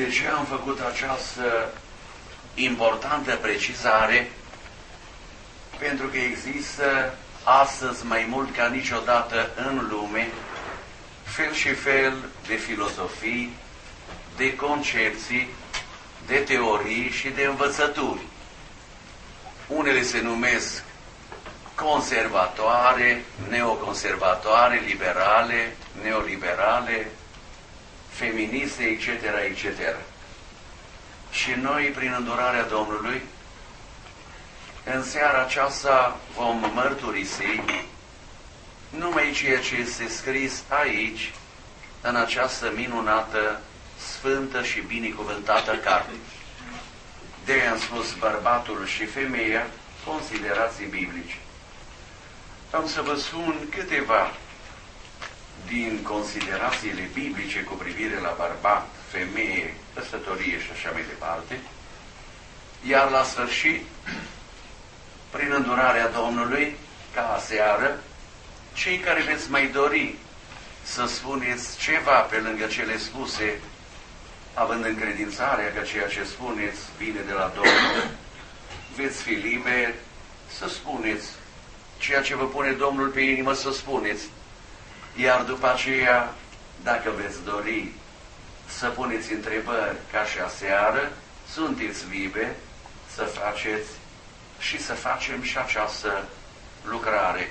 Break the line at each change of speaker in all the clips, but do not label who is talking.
De ce am făcut această importantă precizare? Pentru că există astăzi mai mult ca niciodată în lume fel și fel de filozofii, de concepții, de teorii și de învățături. Unele se numesc conservatoare, neoconservatoare, liberale, neoliberale, feministe, etc., etc. Și noi, prin îndurarea Domnului, în seara aceasta vom mărturisi numai ceea ce este scris aici, în această minunată, sfântă și binecuvântată carte. De-aia am spus bărbatul și femeia, considerații biblice. Am să vă spun câteva din considerațiile biblice cu privire la bărbat, femeie, căsătorie și așa mai departe, iar la sfârșit, prin îndurarea Domnului, ca aseară, cei care veți mai dori să spuneți ceva pe lângă cele spuse, având încredințarea că ceea ce spuneți vine de la Domnul, veți fi liberi să spuneți ceea ce vă pune Domnul pe inimă să spuneți. Iar după aceea, dacă veți dori să puneți întrebări ca și aseară, sunteți liberi să faceți și să facem și această lucrare.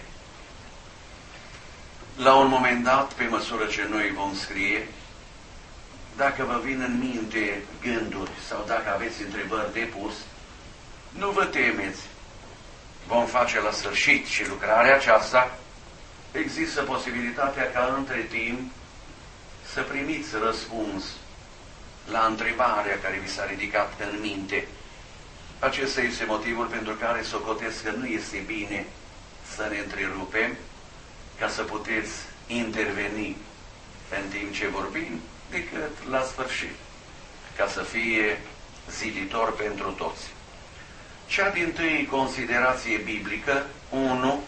La un moment dat, pe măsură ce noi vom scrie, dacă vă vin în minte gânduri sau dacă aveți întrebări de pus, nu vă temeți. Vom face la sfârșit și lucrarea aceasta. Există posibilitatea ca între timp să primiți răspuns la întrebarea care vi s-a ridicat în minte. Acesta este motivul pentru care socotesc că nu este bine să ne întrerupem ca să puteți interveni în timp ce vorbim, decât la sfârșit, ca să fie ziditor pentru toți. Cea dintâi considerație biblică, 1.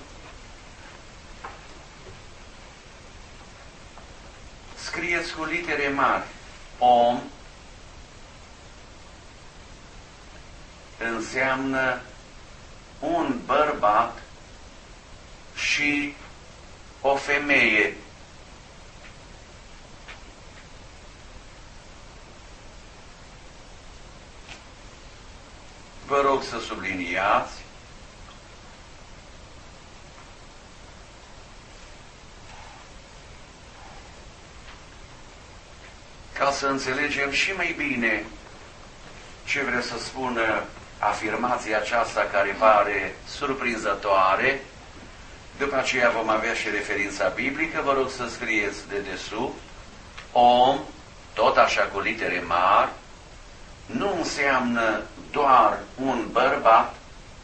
Scrieți cu litere mari, om înseamnă un bărbat și o femeie. Vă rog să subliniați ca să înțelegem și mai bine ce vrea să spună afirmația aceasta care pare surprinzătoare. După aceea vom avea și referința biblică. Vă rog să scrieți de desubt. Om, tot așa cu litere mari, nu înseamnă doar un bărbat,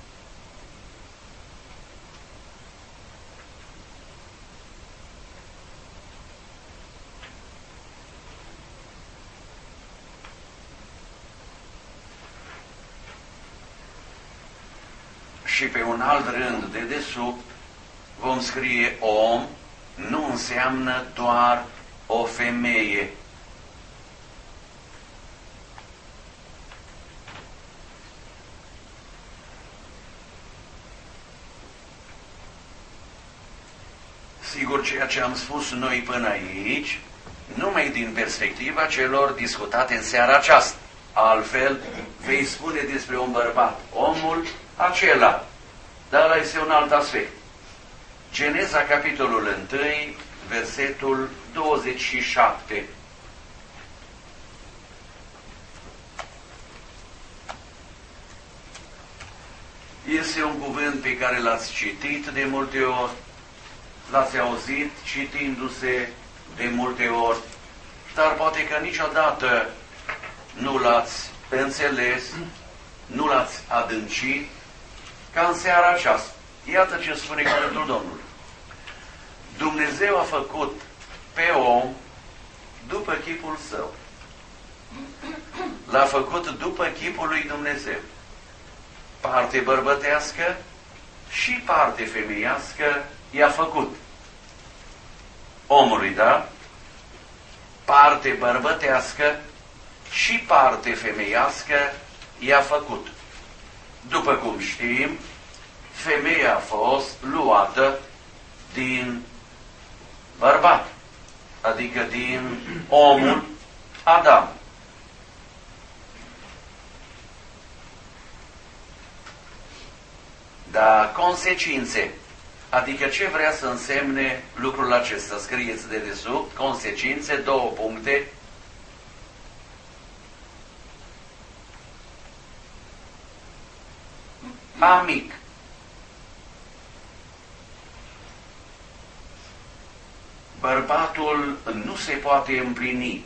și pe un alt rând de desubt vom scrie om, nu înseamnă doar o femeie. Sigur, ceea ce am spus noi până aici, numai din perspectiva celor discutate în seara aceasta. Altfel, vei spune despre un bărbat, omul acela. Dar ăla este un alt aspect. Geneza, capitolul 1, versetul 27. Este un cuvânt pe care l-ați citit de multe ori, l-ați auzit citindu-se de multe ori, dar poate că niciodată nu l-ați înțeles, nu l-ați adâncit, ca în seara aceasta. Iată ce spune cuvântul Domnului. Dumnezeu a făcut pe om după chipul său. L-a făcut după chipul lui Dumnezeu. Parte bărbătească și parte femeiască i-a făcut. Omului, da? Parte bărbătească și parte femeiască i-a făcut. După cum știm, femeia a fost luată din bărbat, adică din omul Adam. Dar consecințe, adică ce vrea să însemne lucrul acesta? Scrieți de desubt, consecințe, 2 puncte. Amic. Bărbatul nu se poate împlini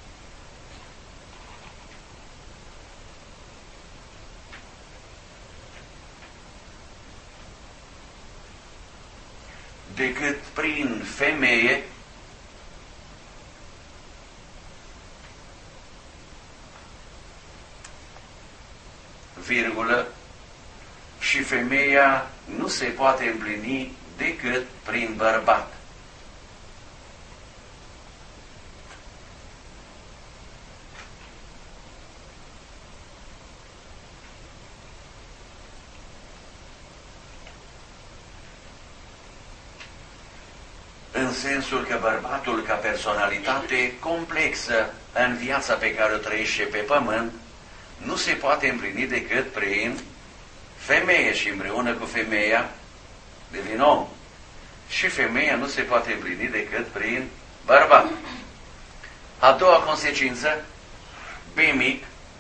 decât prin femeie, virgulă, și femeia nu se poate împlini decât prin bărbat. În sensul că bărbatul, ca personalitate complexă în viața pe care o trăiește pe pământ, nu se poate împlini decât prin femeie și împreună cu femeia devine om. Și femeia nu se poate împlini decât prin bărbat. A doua consecință, B mic,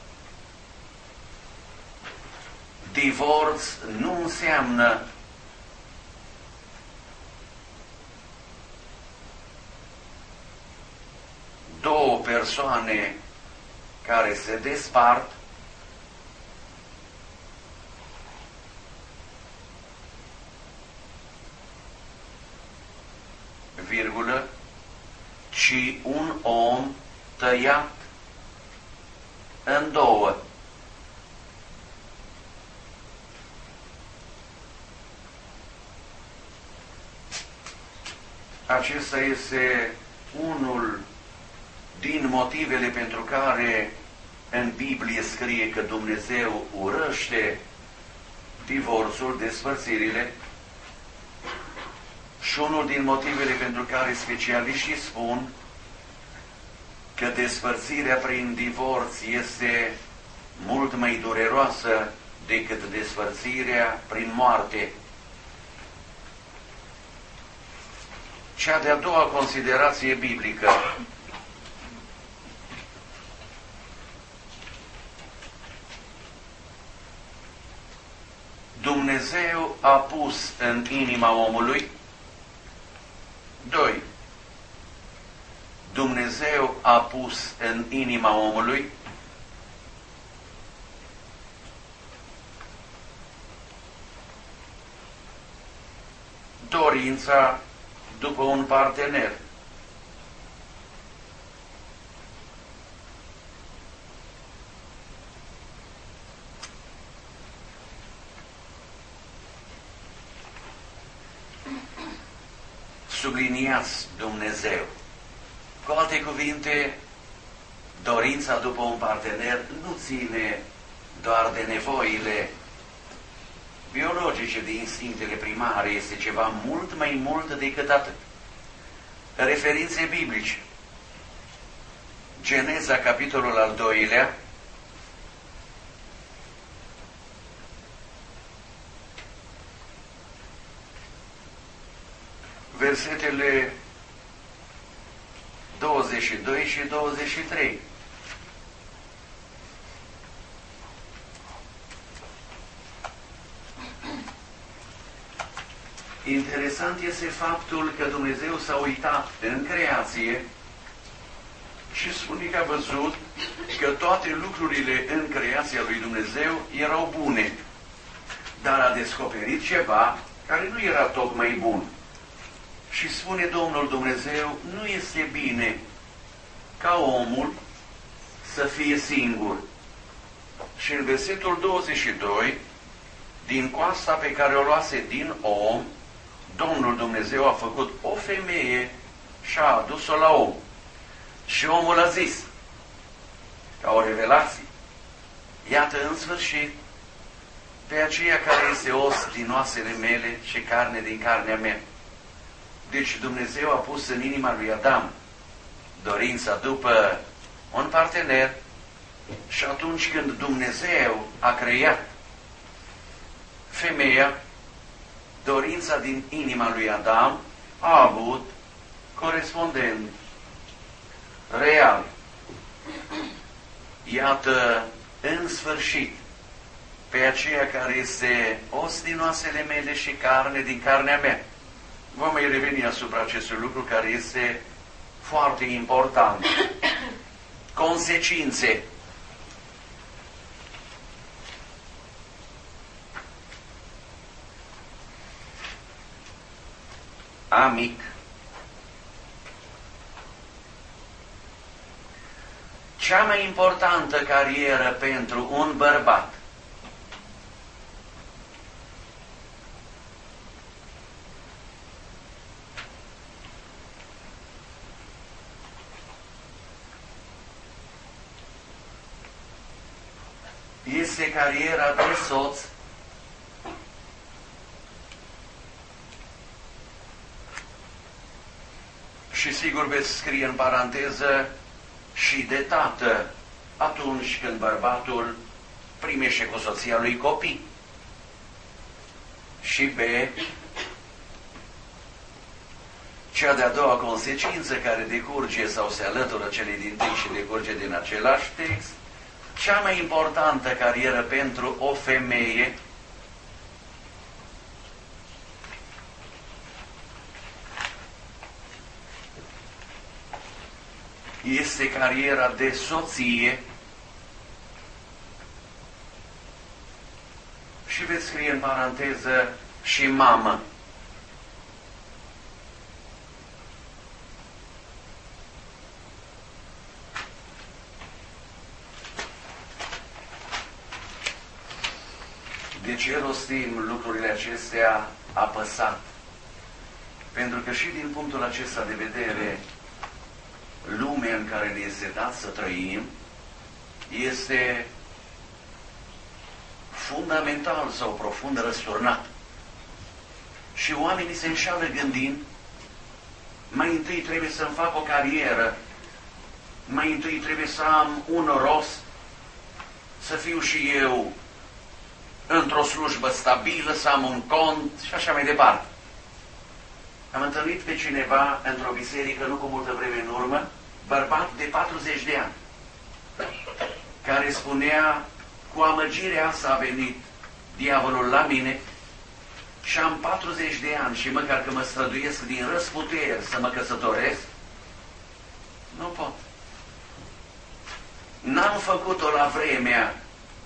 divorț nu înseamnă două persoane care se despart virgulă, ci un om tăiat în două. Acesta este unul din motivele pentru care în Biblie scrie că Dumnezeu urăște divorțul, despărțirile, și unul din motivele pentru care specialiștii spun că despărțirea prin divorț este mult mai dureroasă decât despărțirea prin moarte. Cea de-a doua considerație biblică. Dumnezeu a pus în inima omului. 2. Dumnezeu a pus în inima omului dorința după un partener. Subliniați Dumnezeu. Cu alte cuvinte, dorința după un partener nu ține doar de nevoile biologice, de instinctele primare, este ceva mult mai mult decât atât. Referințe biblice. Geneza, capitolul al 2-lea, versetele 22 și 23. Interesant este faptul că Dumnezeu s-a uitat în creație și spune că a văzut că toate lucrurile în creația lui Dumnezeu erau bune, dar a descoperit ceva care nu era tocmai bun. Și spune Domnul Dumnezeu, nu este bine ca omul să fie singur. Și în versetul 22, din coasta pe care o luase din om, Domnul Dumnezeu a făcut o femeie și a adus-o la om. Și omul a zis, ca o revelație. Iată, în sfârșit, pe aceea care este os din oasele mele și carne din carnea mea. Deci Dumnezeu a pus în inima lui Adam dorința după un partener și atunci când Dumnezeu a creat femeia, dorința din inima lui Adam a avut corespondent real. Iată, în sfârșit, pe aceea care este os din oasele mele și carne din carnea mea. Vom mai reveni asupra acestui lucru care este foarte important. Consecințe. Amic. Cea mai importantă carieră pentru un bărbat este cariera de soț și sigur veți scrie în paranteză și de tată atunci când bărbatul primește cu soția lui copii. Și B, cea de-a doua consecință care decurge sau se alătură celei din tâi și decurge din același text, cea mai importantă carieră pentru o femeie este cariera de soție și veți scrie în paranteză și mamă. De ce rostim lucrurile acestea apăsat? Pentru că și din punctul acesta de vedere, lumea în care ne este dat să trăim este fundamental sau profund răsturnat. Și oamenii se înșală gândind, mai întâi trebuie să-mi fac o carieră, mai întâi trebuie să am un rost, să fiu și eu într-o slujbă stabilă, să am un cont și așa mai departe. Am întâlnit pe cineva într-o biserică, nu cu multă vreme în urmă, bărbat de 40 de ani, care spunea, cu amăgirea asta a venit diavolul la mine și am 40 de ani și măcar că mă străduiesc din răsputeri să mă căsătoresc, nu pot. N-am făcut-o la vremea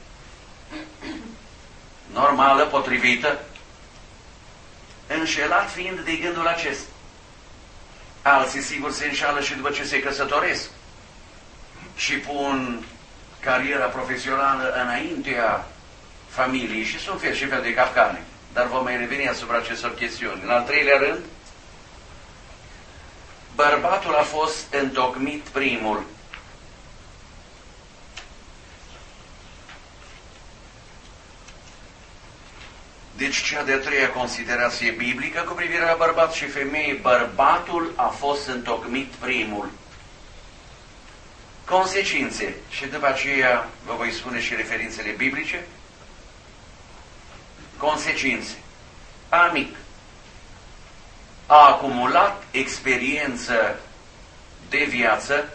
normală, potrivită, înșelat fiind de gândul acesta. Alții sigur se înșală și după ce se căsătoresc și pun cariera profesională înaintea familiei și sunt fel și fel de capcane. Dar vom mai reveni asupra acestor chestiuni. În al treilea rând, bărbatul a fost întocmit primul. Deci cea de-a treia considerație biblică cu privire la bărbat și femeie, bărbatul a fost întocmit primul. Consecințe. Și după aceea vă voi spune și referințele biblice. Consecințe. Amic a acumulat experiență de viață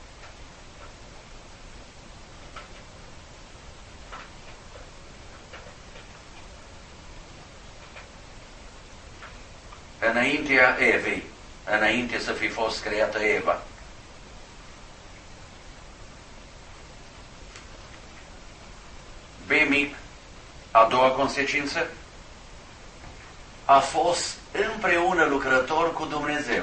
înaintea Evei, înainte să fi fost creată Eva. B mic, a doua consecință, a fost împreună lucrător cu Dumnezeu.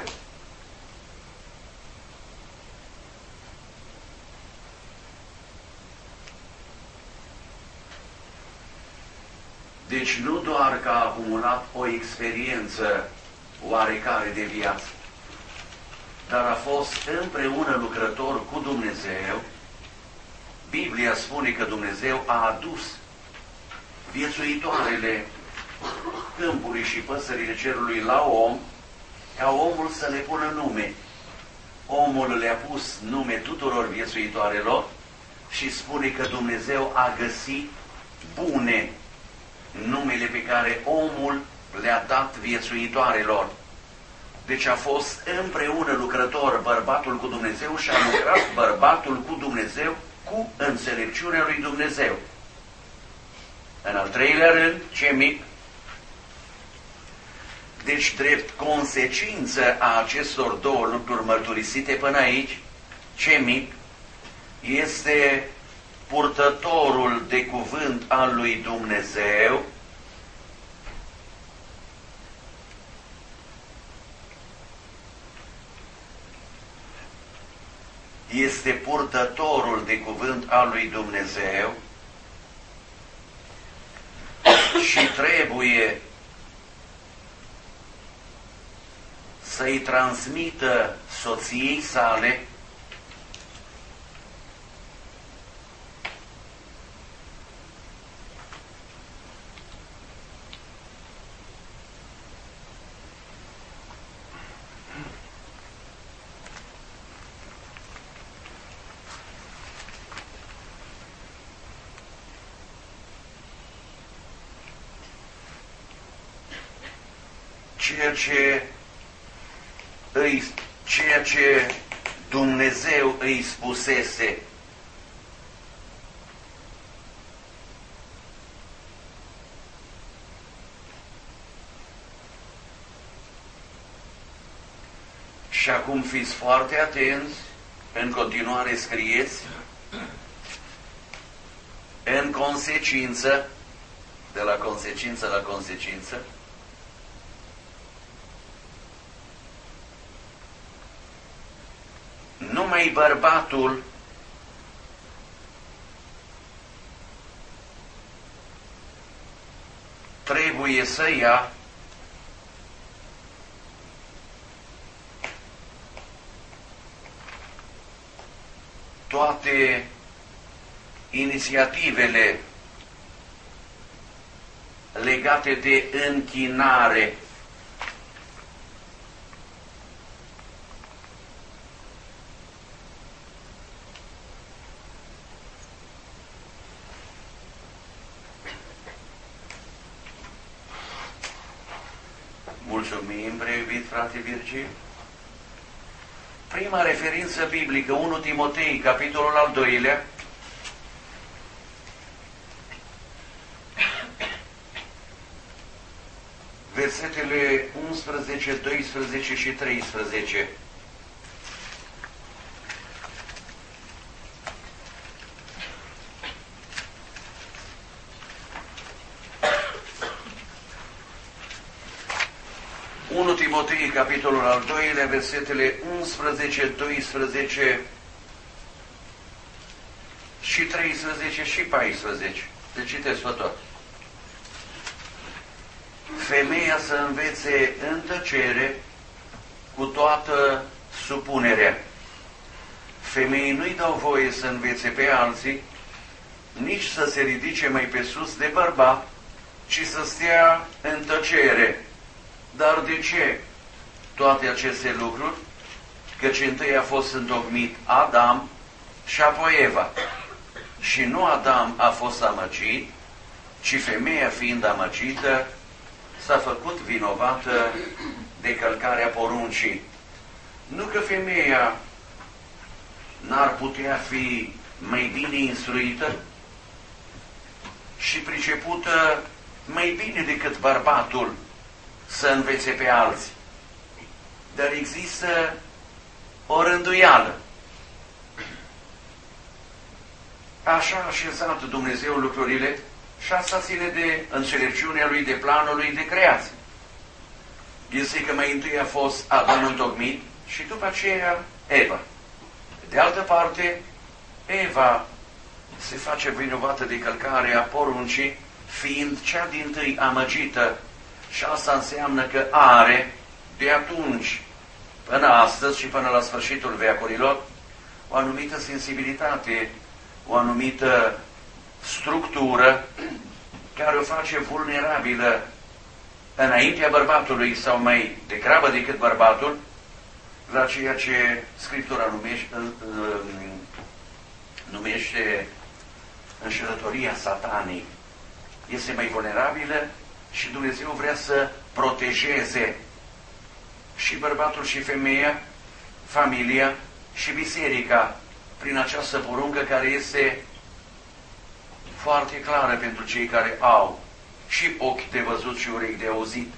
Deci nu doar că a acumulat o experiență oarecare de viață, dar a fost împreună lucrător cu Dumnezeu Biblia spune că Dumnezeu a adus viețuitoarele câmpului și păsările cerului la om, ca omul să le pună nume. Omul le-a pus nume tuturor viețuitoarelor și spune că Dumnezeu a găsit bune numele pe care omul le-a dat viețuitoarelor. Deci a fost împreună lucrător bărbatul cu Dumnezeu și a lucrat bărbatul cu Dumnezeu cu înțelepciunea lui Dumnezeu. În al treilea rând, ce mic? Deci, drept consecință a acestor două lucruri mărturisite până aici, ce mic? Este purtătorul de cuvânt al lui Dumnezeu, este purtătorul de cuvânt al lui Dumnezeu și trebuie să-i transmită soției sale ceea ce Dumnezeu îi spusese. Și acum fiți foarte atenți, în continuare scrieți, în consecință, de la consecință la consecință, numai bărbatul trebuie să ia toate inițiativele legate de închinare. Mulțumim, preiubit frate Virgil. Prima referință biblică, 1 Timotei, capitolul al 2-lea, versetele 11, 12 și 13. Timotei, capitolul al 2-lea, versetele 11, 12 și 13 și 14. Le citesc pe tot. Femeia să învețe în tăcere cu toată supunerea. Femeii nu-i dau voie să învețe pe alții, nici să se ridice mai pe sus de bărbat, ci să stea în tăcere. Dar de ce toate aceste lucruri? Căci întâi a fost întocmit Adam și apoi Eva. Și nu Adam a fost amăgit, ci femeia fiind amăgită s-a făcut vinovată de călcarea poruncii. Nu că femeia n-ar putea fi mai bine instruită și pricepută mai bine decât bărbatul să învețe pe alții. Dar există o rânduială. Așa a așezat Dumnezeu lucrurile și asta ține de înțelepciunea Lui, de planul Lui de creație. Este că mai întâi a fost Adam întocmit și după aceea Eva. De altă parte, Eva se face vinovată de călcarea poruncii, fiind cea dintâi amăgită. Și asta înseamnă că are, de atunci până astăzi și până la sfârșitul veacurilor, o anumită sensibilitate o anumită structură care o face vulnerabilă înaintea bărbatului sau mai degrabă decât bărbatul la ceea ce Scriptura numește înșelătoria Satanei. Este mai vulnerabilă și Dumnezeu vrea să protejeze și bărbatul și femeia, familia și biserica prin această poruncă care este foarte clară pentru cei care au și ochi de văzut și urechi de auzit.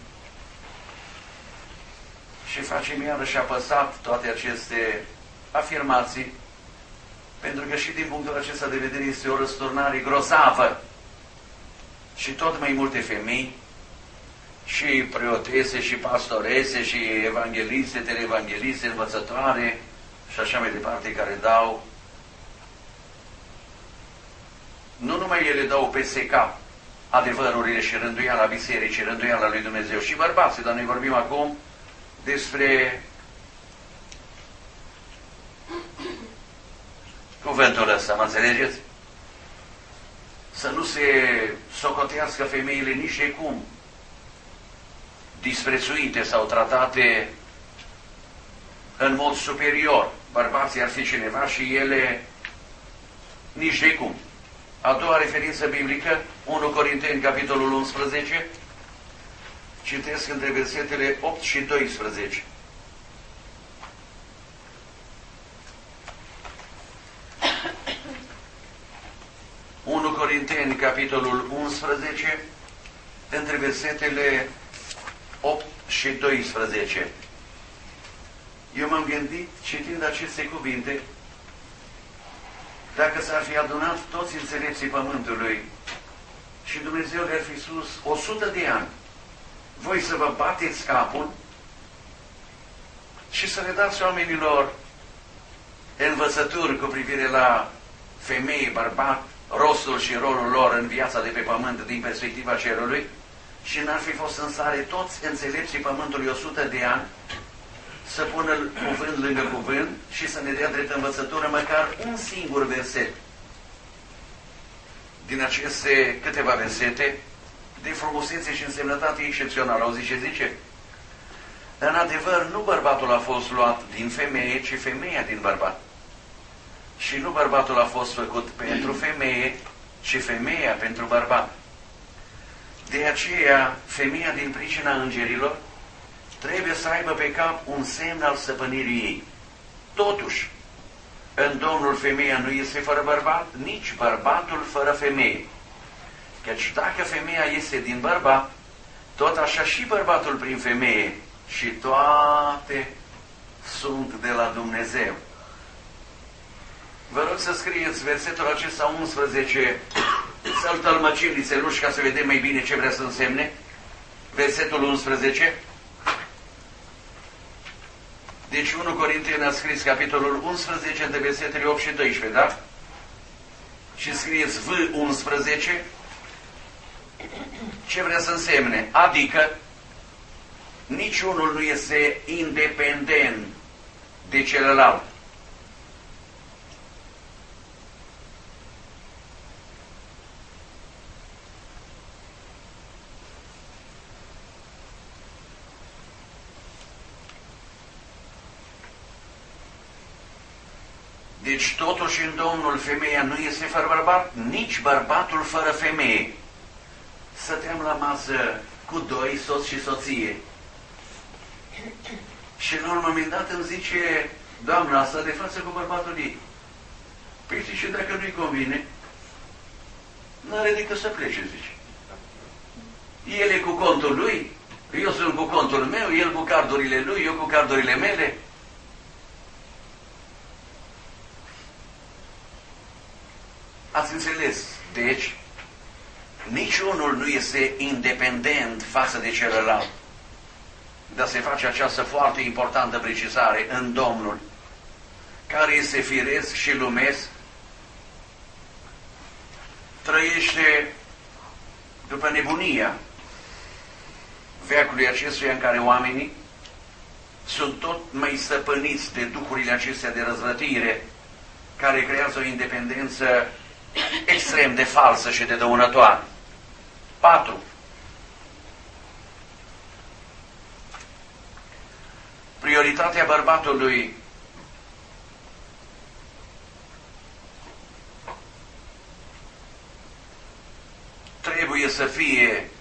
Și facem iarăși apăsat toate aceste afirmații, pentru că și din punctul acesta de vedere este o răsturnare grozavă. Și tot mai multe femei, și preotese, și pastorese, și evangheliste, televangheliste, învățătoare, și așa mai departe, care dau, nu numai ele dau peste cap adevărurile și rânduiala bisericii, rânduiala lui Dumnezeu, și bărbații, dar noi vorbim acum despre cuvântul ăsta, mă înțelegeți? Să nu se socotească femeile nici de cum disprețuite sau tratate în mod superior. Bărbații ar fi cineva și ele nici de cum. A doua referință biblică, 1 Corinteni, capitolul 11, citesc între versetele 8 și 12. Corinteni, capitolul 11, între versetele 8 și 12. Eu m-am gândit, citind aceste cuvinte, dacă s-ar fi adunat toți înțelepții pământului și Dumnezeu le-ar fi spus 100 de ani, voi să vă bateți capul și să le dați oamenilor învățături cu privire la femei, bărbat, rostul și rolul lor în viața de pe pământ din perspectiva cerului, și n-ar fi fost în stare toți înțelepții pământului 100 de ani să pună cuvânt lângă cuvânt și să ne dea drept învățătură măcar un singur verset din aceste câteva versete de frumusețe și însemnătate excepțională. Auziți ce zice? În adevăr, nu bărbatul a fost luat din femeie, ci femeia din bărbat. Și nu bărbatul a fost făcut pentru femeie, ci femeia pentru bărbat. De aceea, femeia din pricina îngerilor trebuie să aibă pe cap un semn al stăpânirii ei. Totuși, în Domnul femeia nu este fără bărbat, nici bărbatul fără femeie. Căci dacă femeia este din bărbat, tot așa și bărbatul prin femeie, și toate sunt de la Dumnezeu. Vă rog să scrieți versetul acesta 11, să-l tălmăcim lițeluși ca să vedem mai bine ce vrea să însemne. Versetul 11. Deci 1 Corinteni a scris capitolul 11 de versetele 8 și 12, da? Și scrieți V11. Ce vrea să însemne? Adică niciunul nu este independent de celălalt. Deci totuși în Domnul femeia nu este fără bărbat, nici bărbatul fără femeie. Stăteam la masă cu doi, soț și soție. Și la un moment dat îmi zice doamna asta de față cu bărbatul ei: păi zice, dacă nu-i convine, n-are decât să plece, zice. El e cu contul lui, eu sunt cu contul meu, el cu cardurile lui, eu cu cardurile mele. Ați înțeles? Deci, niciunul nu este independent față de celălalt. Dar se face această foarte importantă precizare: în Domnul, care este firesc și lumesc, trăiește după nebunia veacului acestuia în care oamenii sunt tot mai stăpâniți de duhurile acestea de răzvrătire, care creează o independență extrem de falsă și de dăunătoare. 4. Prioritatea bărbatului trebuie să fie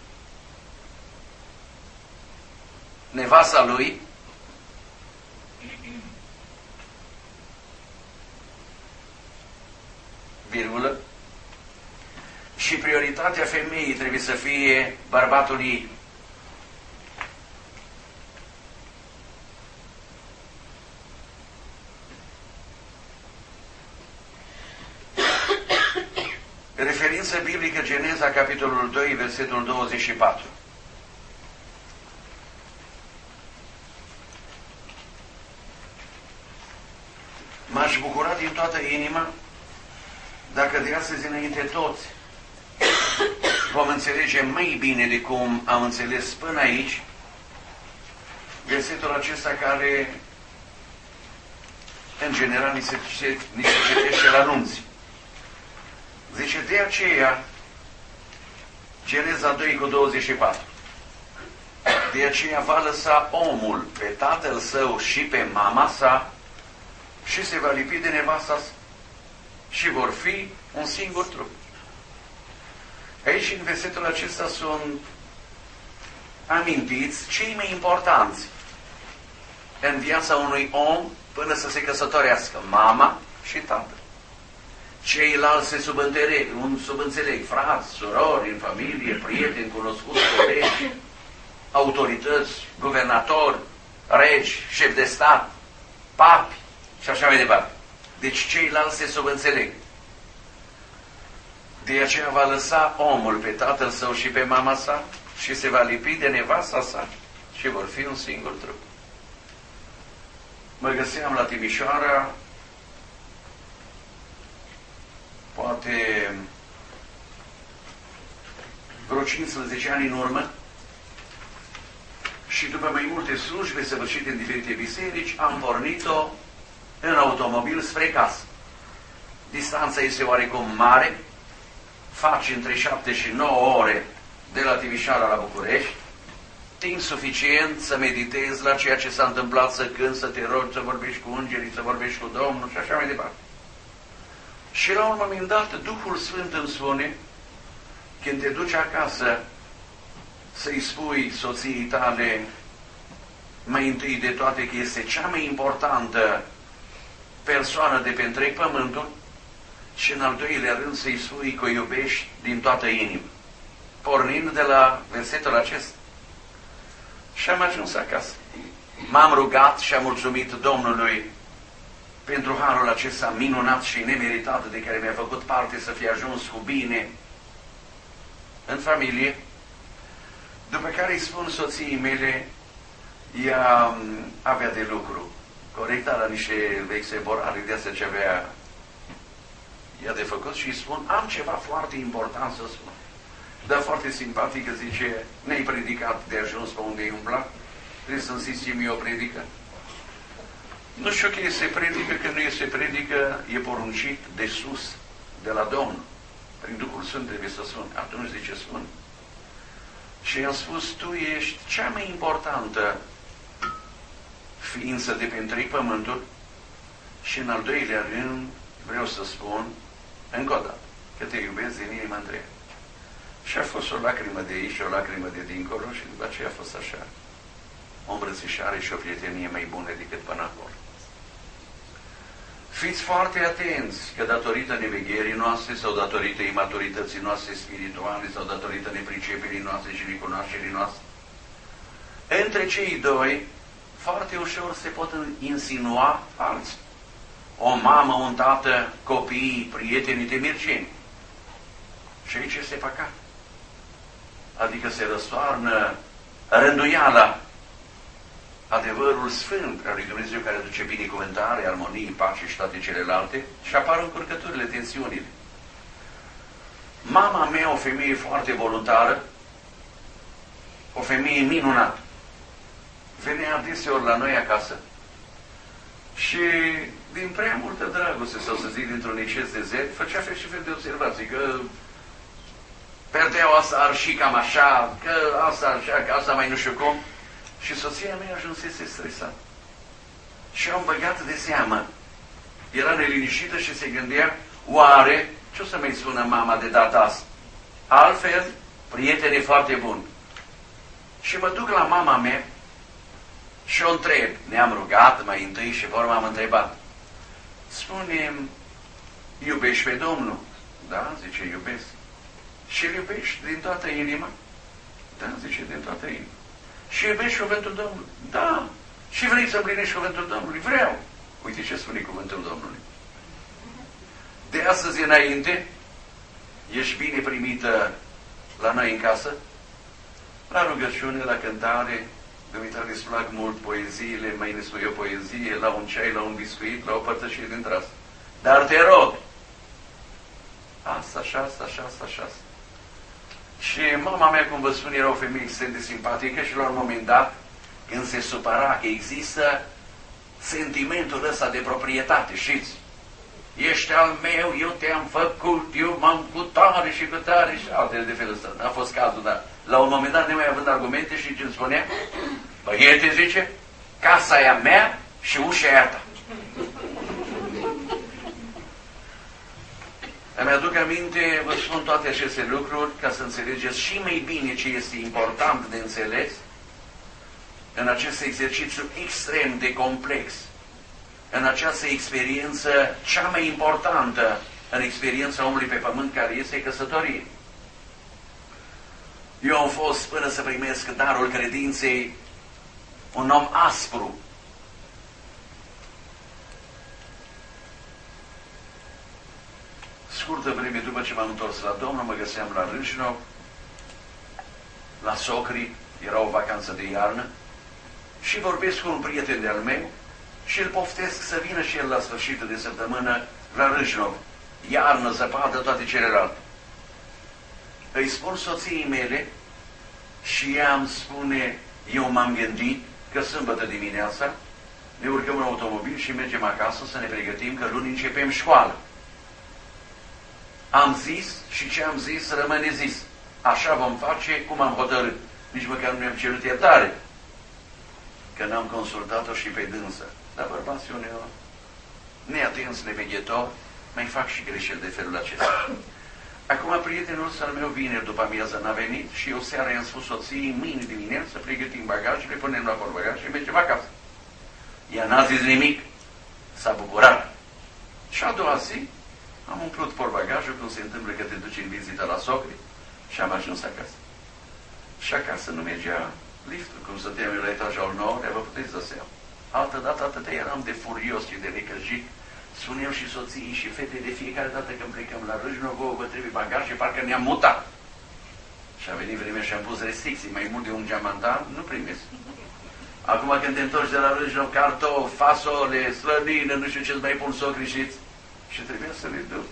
nevasta lui, virgulă, și prioritatea femeii trebuie să fie bărbatul ei. Referință biblică, Geneza, capitolul 2, versetul 24. M-aș bucura din toată inima dacă de astăzi înainte toți vom înțelege mai bine de cum am înțeles până aici versetul acesta care în general ni se citește la nunți. Zice, de aceea, Geneza 2 cu 24, de aceea va lăsa omul pe tatăl său și pe mama sa și se va lipi de nevasta sa și vor fi un singur trup. Aici, în versetul acesta, sunt amintiți cei mai importanți în viața unui om până să se căsătorească, mama și tatăl. Ceilalți se subînțeleg, frați, surori, în familie, prieteni, cunoscuți, colegi, autorități, guvernatori, regi, șefi de stat, papi și așa mai departe. Deci ceilalți se subînțeleg. De aceea va lăsa omul pe tatăl său și pe mama sa și se va lipi de nevasta sa și vor fi un singur trup. Mă găseam la Timișoara, poate vreo 15 ani în urmă, și după mai multe slujbe săvârșite în diferite biserici, am pornit-o în automobil spre casă. Distanța este oarecum mare, faci între 7 și 9 ore de la Timișoara la București, timp suficient să meditezi la ceea ce s-a întâmplat, să cânti, să te rogi, să vorbești cu îngerii, să vorbești cu Domnul și așa mai departe. Și la un moment dat, Duhul Sfânt îmi spune, când te duci acasă, să-i spui soției tale, mai întâi de toate, că este cea mai importantă persoană de pe întreg pământul, și în al doilea rând să-i spui că o iubești din toată inima. Pornind de la versetul acesta. Și am ajuns acasă. M-am rugat și am mulțumit Domnului pentru harul acesta minunat și nemeritat de care mi-a făcut parte să fie ajuns cu bine în familie. După care îi spun soției mele, ea avea de lucru. Corecta la niște vechi temporare de astea ce avea ea de făcut și îi spun, am ceva foarte important să spun. Dar foarte simpatică, zice, ne-ai predicat de ajuns pe unde-i umblat? Trebuie să insistim eu o predică. Nu știu că este predică, că nu este predică, e poruncit de sus, de la Domnul. Prin Duhul Sfânt trebuie să spun. Atunci zice, spun. Și i-am spus, tu ești cea mai importantă ființă de pe întreg pământul și în al doilea rând vreau să spun încă o dată că te iubesc din inima întreagă. Și a fost o lacrimă de aici și o lacrimă de dincolo și după aceea a fost așa. O îmbrățișare și o prietenie mai bună decât până acolo. Fiți foarte atenți că datorită nevegherii noastre sau datorită imaturității noastre spirituale sau datorită nepriceperii noastre și necunoașterii noastre, între cei doi foarte ușor se pot insinua alții. O mamă, un tată, copiii, prietenii de mirceni. Și aici este păcat. Adică se răstoarnă rânduiala, adevărul sfânt al lui Dumnezeu care aduce binecuvântare, armonie, pace și toate celelalte și apar încurcăturile, tensiunile. Mama mea, o femeie foarte voluntară, o femeie minunată, venea adeseori la noi acasă Și din prea multă dragoste, sau să zic, dintr-un exces de zel, făcea fel și fel de observații, că perdeau asta ar și cam așa, că asta așa, că asta mai nu știu cum. Și soția mea ajunsese stresată. Și am băgat de seamă. Era neliniștită și se gândea, oare, ce o să mai spună mama de data asta? Altfel, prieteni foarte buni. Și mă duc la mama mea și o întreb. Ne-am rugat mai întâi și vorba am întrebat. Spune-mi, iubești pe Domnul? Da, zice, iubesc. Și îl iubești din toată inima? Da, zice, din toată inima. Și iubești cuvântul Domnului? Da. Și vrei să împlinești cuvântul Domnului? Vreau. Uite ce spune cuvântul Domnului. De astăzi înainte, ești bine primită la noi în casă? La rugăciune, la cântare, dumitale îți plac mult poeziile, mai ne spui o poezie, la un ceai, la un biscuit, la o părtășie dintre asta. Dar te rog, asta, așa, asta, așa, asta, așa. Și mama mea, cum vă spun, era o femeie extrem de simpatică și la un moment dat, când se supăra că există sentimentul ăsta de proprietate, știți? Ești al meu, eu te-am făcut, eu m-am cu tare și cu tare și altele de felul ăsta. N-a fost cazul, dar la un moment dat, nemai având argumente, și ce îmi spunea? Băiete, zice, casa e a mea și ușa e a ta. Îmi aduc aminte, vă spun toate aceste lucruri ca să înțelegeți și mai bine ce este important de înțeles în acest exercițiu extrem de complex, în această experiență cea mai importantă în experiența omului pe pământ, care este căsătorie. Eu am fost, până să primesc darul credinței, un om aspru. Scurtă vreme după ce m-am întors la Domnul, mă găseam la Râșnov, la socri, era o vacanță de iarnă, și vorbesc cu un prieten de-al meu și îl poftesc să vină și el la sfârșitul de săptămână la Râșnov. Iarnă, zăpadă, toate celelalte. Îi spun soției mele și ea îmi spune, eu m-am gândit că sâmbătă dimineața ne urcăm în automobil și mergem acasă să ne pregătim, că luni începem școală. Am zis și ce am zis rămâne zis. Așa vom face cum am hotărât. Nici măcar nu mi-am cerut iertare, că n-am consultat-o și pe dânsă. Dar bărbații uneori, neatenți, neveghetori, mai fac și greșeli de felul acesta. Acum prietenul ăsta al meu vineri după amiază n-a venit și eu seara i-am spus soției, mâine dimineață pregătim bagajele, punem la bagaj și mergem acasă. Ea n-a zis nimic, s-a bucurat. Și a doua zi am umplut portbagajul, cum se întâmplă că te duci în vizită la socri, și am ajuns acasă. Și acasă nu mergea liftul, cum stăteam eu la etajul 9, vă puteți da seama. Altădată atâta eram de furios și de necăjit. Spuneam și soției și fetei de fiecare dată când plecăm la Râșnov, vă trebuie bagaje, parcă ne-am mutat. Și a venit vremea și am pus restricții, mai mult de un geamantan, nu primesc. Acum când te întorci de la Râșnov, cartofi, fasole, slănină, nu știu ce-ți mai pun socri și trebuia să le duc.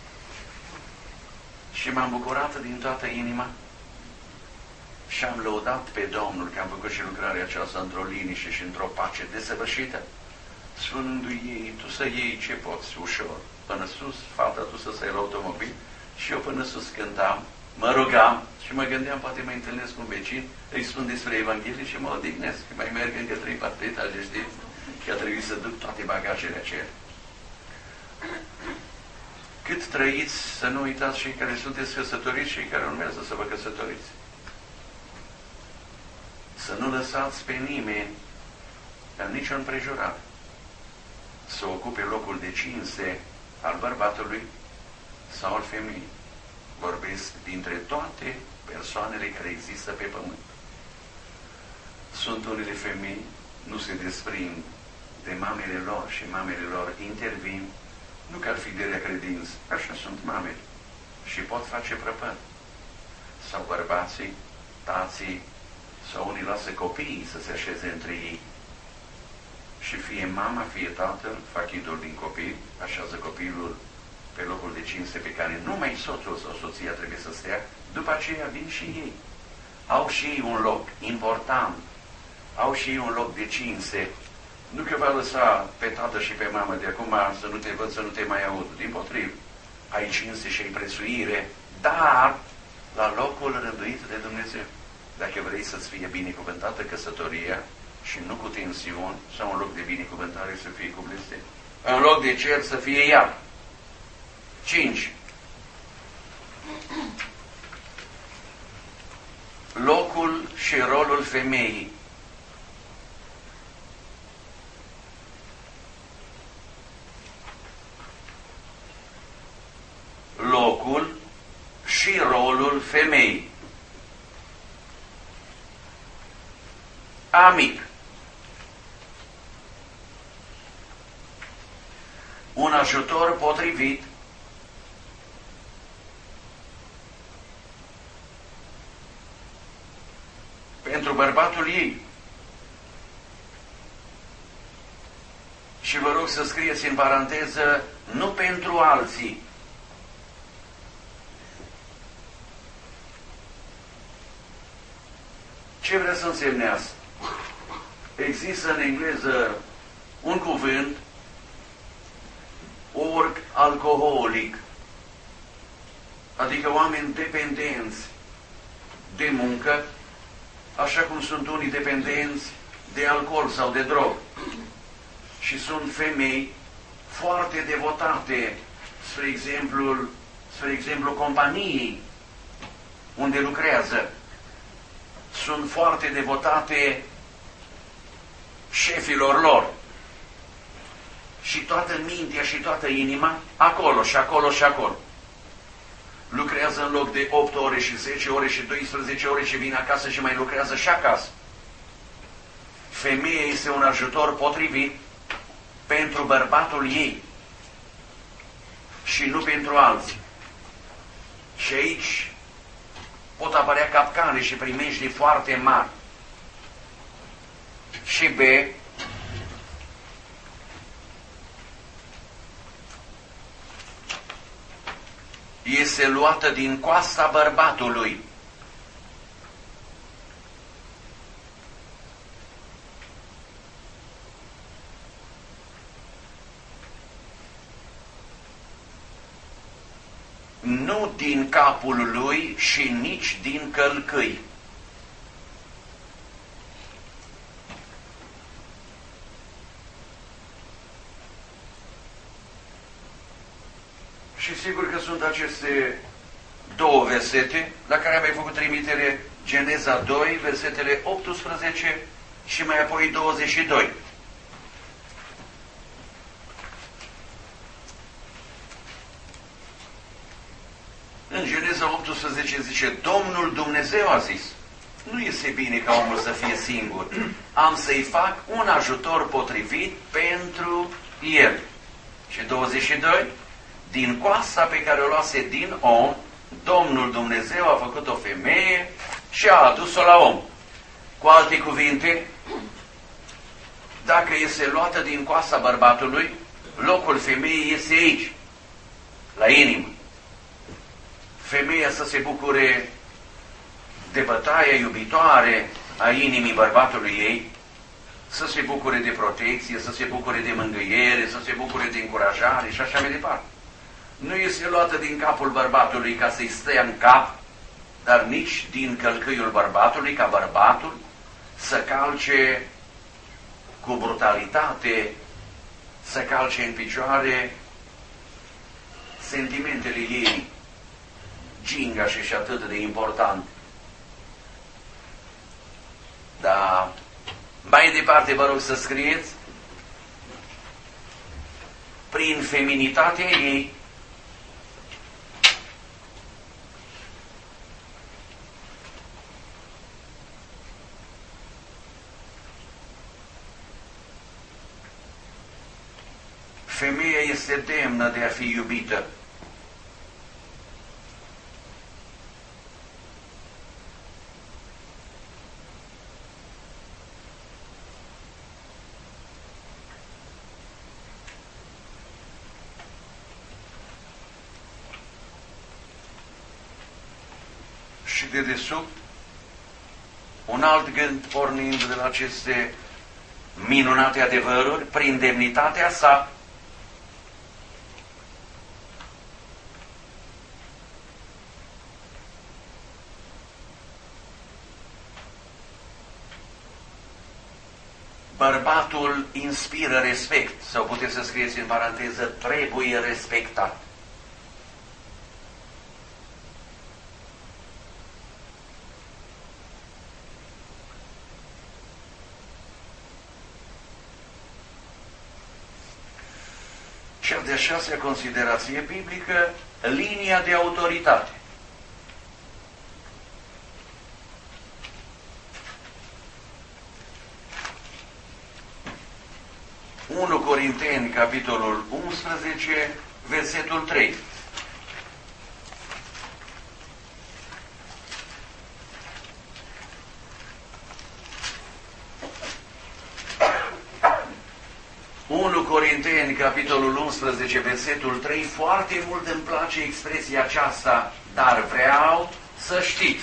Și m-am bucurat din toată inima și am lăudat pe Domnul că am făcut și lucrarea aceasta într-o liniște și într-o pace desăvârșită, spunându-i ei, tu să iei ce poți, ușor, până sus, fata tu să stai la automobil, și eu până sus cântam, mă rugam și mă gândeam, poate mă întâlnesc cu un vecin, îi spun despre Evanghelie și mă odihnesc, că mai merg încă 3-4 etaje, știți, că a trebuit să duc toate bagajele acelea. Cât trăiți, să nu uitați cei care sunteți căsătoriți și cei care urmează să vă căsătoriți. Să nu lăsați pe nimeni, în nicio împrejurare, să ocupe locul de cinste al bărbatului sau al femeii. Vorbesc dintre toate persoanele care există pe pământ. Sunt unele femei, nu se desprind de mamele lor și mamele lor intervin, nu că ar fi de rea credință, așa sunt mamele și pot face prăpăd. Sau bărbații, tații, sau unii lasă copiii să se așeze între ei. Și fie mama, fie tatăl, fac idol din copil, așează copilul pe locul de cinste pe care numai soțul sau soția trebuie să stea, după aceea vin și ei. Au și ei un loc important, au și ei un loc de cinste Nu că va lăsa pe tată și pe mamă de acum să nu te văd, să nu te mai aud. Dimpotrivă, ai cinste și ai prețuire, dar la locul rânduit de Dumnezeu. Dacă vrei să-ți fie binecuvântată căsătoria și nu cu tensiuni, sau în loc de binecuvântare să fie cu blestem. În loc de cer să fie iad. 5. Locul și rolul femeii. Locul și rolul femeii. Amic. Un ajutor potrivit pentru bărbatul ei. Și vă rog să scrieți în paranteză, nu pentru alții. Ce vrea să însemne asta? Există în engleză un cuvânt, work alcoholic, adică oameni dependenți de muncă, așa cum sunt unii dependenți de alcool sau de drog. Și sunt femei foarte devotate, spre exemplu companiei unde lucrează. Sunt foarte devotate șefilor lor. Și toată mintea și toată inima acolo și acolo și acolo. Lucrează în loc de 8 ore și 10 ore și 12 ore și vine acasă și mai lucrează și acasă. Femeia este un ajutor potrivit pentru bărbatul ei și nu pentru alții. Și aici pot apărea capcane și primejdii foarte mari. Și B, este luată din coasta bărbatului. Nu din capul lui și nici din călcâi. Și sigur că sunt aceste două versete la care am mai făcut trimitere, Geneza 2, versetele 18 și mai apoi 22. În Geneza 18 zice, Domnul Dumnezeu a zis, nu este bine ca omul să fie singur, am să-i fac un ajutor potrivit pentru el. Și 22, din coasta pe care o luase din om, Domnul Dumnezeu a făcut o femeie și a adus-o la om. Cu alte cuvinte, dacă este luată din coasta bărbatului, locul femeii este aici, la inimă. Femeia să se bucure de bătaia iubitoare a inimii bărbatului ei, să se bucure de protecție, să se bucure de mângâiere, să se bucure de încurajare și așa mai departe. Nu este luată din capul bărbatului ca să-i stea în cap, dar nici din călcâiul bărbatului, ca bărbatul să calce cu brutalitate, să calce în picioare sentimentele ei gingașe și atât de important. Dar mai departe vă rog să scrieți, prin feminitatea ei, femeia este demnă de a fi iubită. Și de desubt, un alt gând pornind de la aceste minunate adevăruri prin demnitatea sa. Bărbatul inspiră respect, sau puteți să scrieți în paranteză, trebuie respectat. Cea de-a șasea considerație biblică, linia de autoritate. Unu Corinteni, capitolul 11, versetul 3. Corinteni, capitolul 11, versetul 3, foarte mult îmi place expresia aceasta, dar vreau să știți.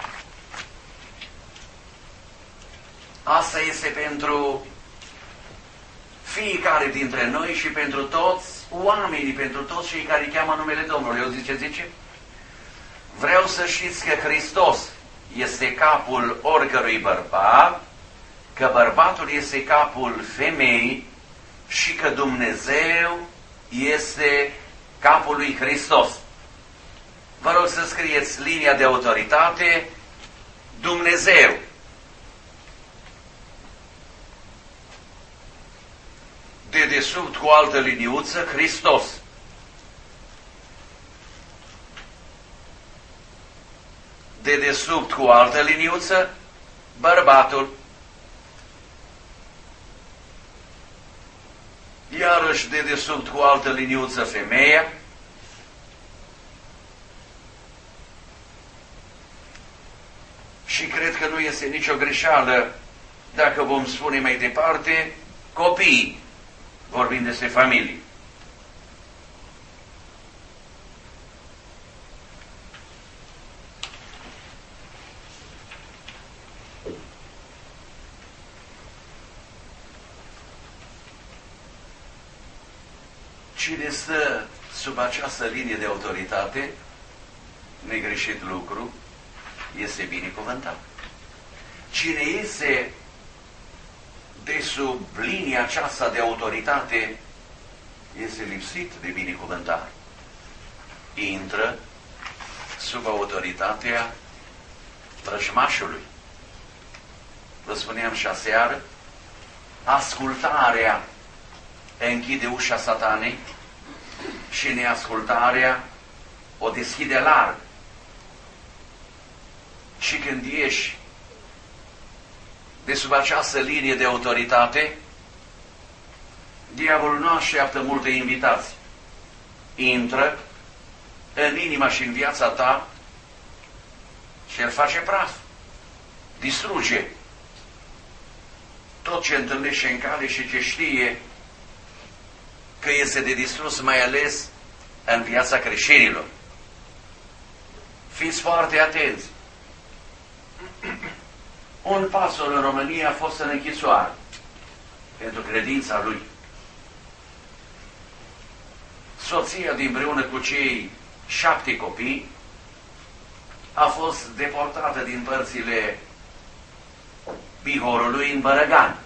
Asta este pentru fiecare dintre noi și pentru toți oamenii, pentru toți cei care cheamă numele Domnului. Eu zice? Vreau să știți că Hristos este capul oricărui bărbat, că bărbatul este capul femeii și că Dumnezeu este capul lui Hristos. Vă rog să scrieți linia de autoritate, Dumnezeu. Dedesubt cu altă liniuță, Hristos. Dedesubt cu altă liniuță, bărbatul. Iarăși dedesubt cu altă liniuță, femeia. Și cred că nu este nicio greșeală dacă vom spune mai departe, copiii, vorbind despre familie. Cine stă sub această linie de autoritate, negreșit lucru, este binecuvântat. Cine este de sub linia aceasta de autoritate, este lipsit de binecuvântare. Intră sub autoritatea vrăjmașului. Vă spuneam și aseară, ascultarea închide ușa Satanei și neascultarea o deschide larg. Și când ieși de sub această linie de autoritate, diavolul nu așteaptă multe invitații. Intră în inima și în viața ta și el face praf. Distruge tot ce întâlnește în cale și ce știe că este de distrus, mai ales în viața creștinilor. Fiți foarte atenți. Un pastor în România a fost în închisoare pentru credința lui. Soția împreună cu cei 7 copii a fost deportată din părțile Bihorului în Bărăgan.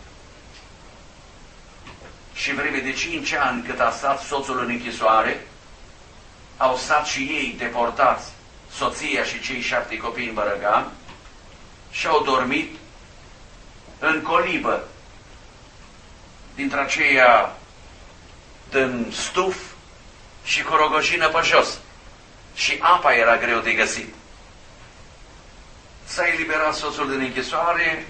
Și vreme de 5 ani cât a stat soțul în închisoare, au stat și ei deportați, soția și cei 7 copii în Bărăgan, și au dormit în colibă, dintre aceea din stuf și cu rogojină pe jos. Și apa era greu de găsit. S-a eliberat soțul din închisoare,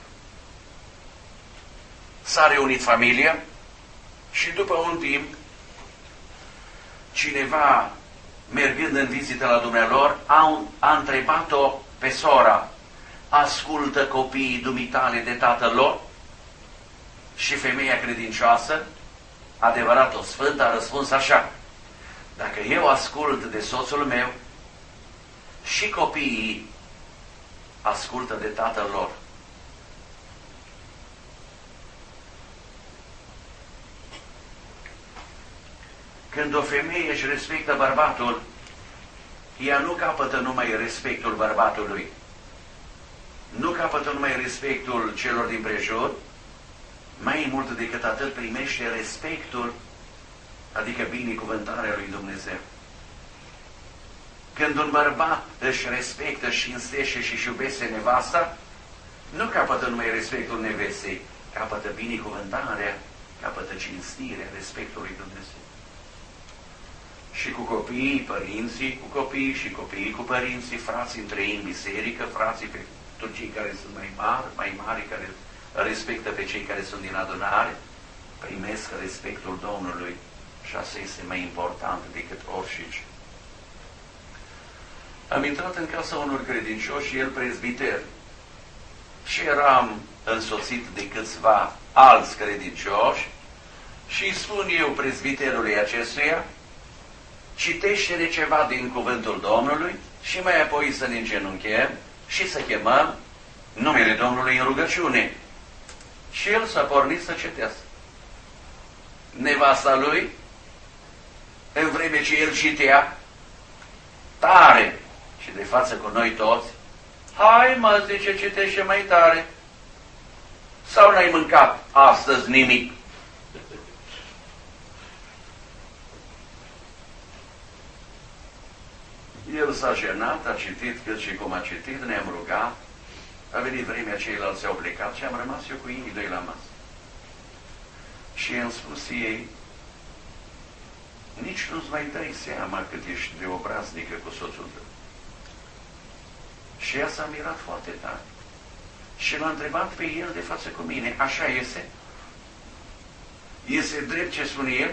s-a reunit familia și după un timp, cineva, mergând în vizită la dumnealor, a întrebat-o pe sora: ascultă copiii dumitale de tatăl lor? Și femeia credincioasă, adevărat o sfântă, a răspuns așa: dacă eu ascult de soțul meu, și copiii ascultă de tatăl lor. Când o femeie își respectă bărbatul, ea nu capătă numai respectul bărbatului, nu capătă numai respectul celor din prejur, mai mult decât atât primește respectul, adică binecuvântarea lui Dumnezeu. Când un bărbat își respectă și cinstește și își iubește nevasta, nu capătă numai respectul nevestei, capătă binecuvântarea, capătă cinstirea, respectul lui Dumnezeu. Și cu copiii, părinții cu copiii și copiii cu părinții, frații între ei în biserică, frații pe toți cei care sunt mai mari, care respectă pe cei care sunt din adunare, primesc respectul Domnului și asta este mai important decât orice. Am intrat în casa unor credincioși și el prezbiter și eram însoțit de câțiva alți credincioși și îi spun eu prezbiterului acestuia: citește-ne ceva din cuvântul Domnului și mai apoi să ne îngenunchem și să chemăm numele Domnului în rugăciune. Și el s-a pornit să citească. Nevasta lui, în vreme ce el citea tare și de față cu noi toți: hai mă, zice, citește mai tare. Sau n-ai mâncat astăzi nimic? El s-a jenat, a citit cât și cum a citit, ne-am rugat, a venit vremea, ceilalți au plecat și am rămas eu cu ei doi la masă. Și i-am spus ei: nici nu-ți mai dai seama cât ești de obraznică cu soțul tău. Și ea s-a mirat foarte tare. Și l-a întrebat pe el de față cu mine: așa este? Este drept ce spune el?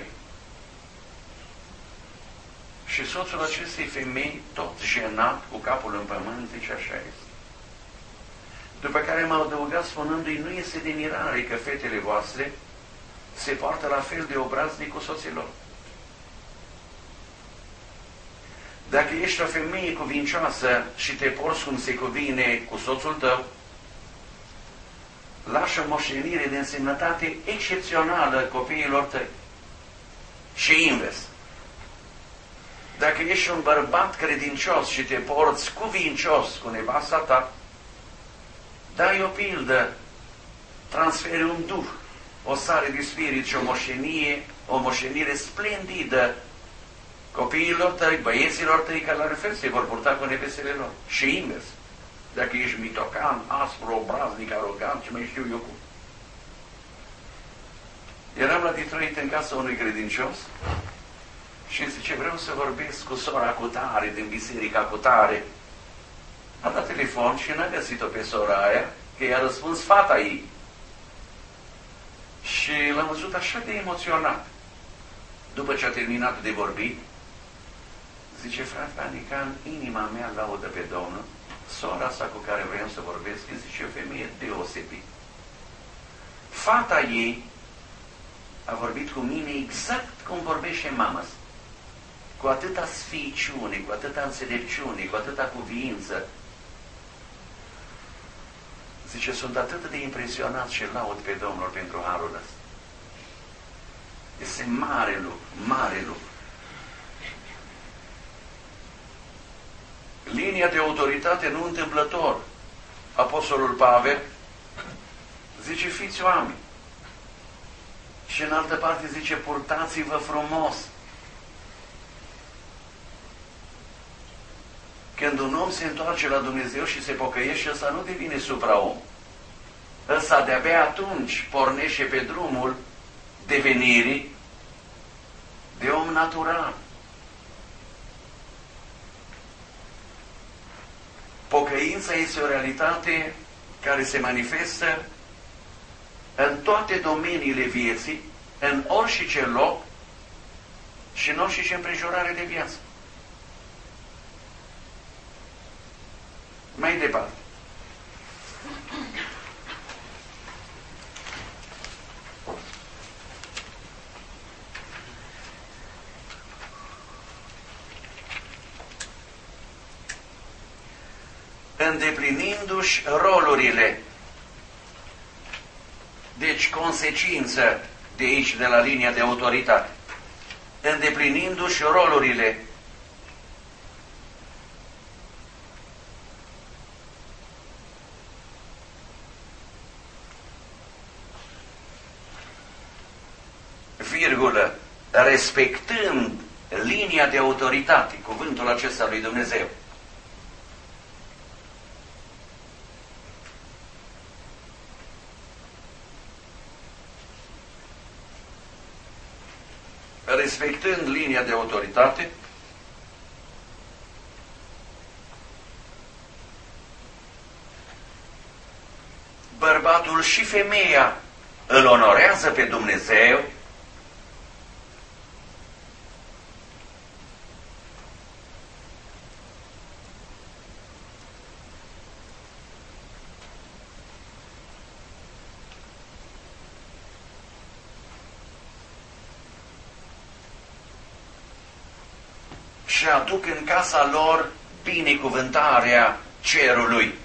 Și soțul acestei femei, tot jenat, cu capul în pământ, zice: așa este. După care m-a adăugat spunându-i: nu este de mirare că fetele voastre se poartă la fel de obraznic cu soților. Dacă ești o femeie cuvincioasă și te porți cum se cuvine cu soțul tău, lași o moștenire de însemnătate excepțională copiilor tăi. Și invers. Dacă ești un bărbat credincios și te porți cuvincios cu nevasta ta, dai o pildă, transferi un duh, o stare de spirit și o moștenire splendidă copiilor tăi, băieților tăi, care la fel se vor purta cu nevestele lor. Și invers. Dacă ești mitocan, aspru, obraznic, arogant, ce mai știu eu cum. Eram la Detroit în casa unui credincios și zice: vreau să vorbesc cu sora cutare din biserica cutare. A dat telefon și n-a găsit-o pe sora aia, că i-a răspuns fata ei. Și l-am văzut așa de emoționat. După ce a terminat de vorbit, zice: frate Panican, inima mea laudă pe Domnul. Sora asta cu care vreau să vorbesc, zice, o femeie deosebită. Fata ei a vorbit cu mine exact cum vorbește mama, cu atâta sficiune, cu atâta înțelepciune, cu atâta cuviință. Zice: sunt atât de impresionat și laud pe Domnul pentru harul ăsta. Este mare lucru, mare lucru. Linia de autoritate nu întâmplător. Apostolul Pavel zice: fiți oameni. Și în altă parte zice: purtați-vă frumos. Când un om se întoarce la Dumnezeu și se pocăiește, ăsta nu devine supraom. Ăsta de-abia atunci pornește pe drumul devenirii de om natural. Pocăința este o realitate care se manifestă în toate domeniile vieții, în orice loc și în orice împrejurare de viață. Mai departe. Îndeplinindu-și rolurile. Deci consecință de aici, de la linia de autoritate. îndeplinindu-și rolurile. Virgulă, respectând linia de autoritate, cuvântul acesta lui Dumnezeu. Respectând linia de autoritate, bărbatul și femeia îl onorează pe Dumnezeu și aduc în casa lor binecuvântarea cerului.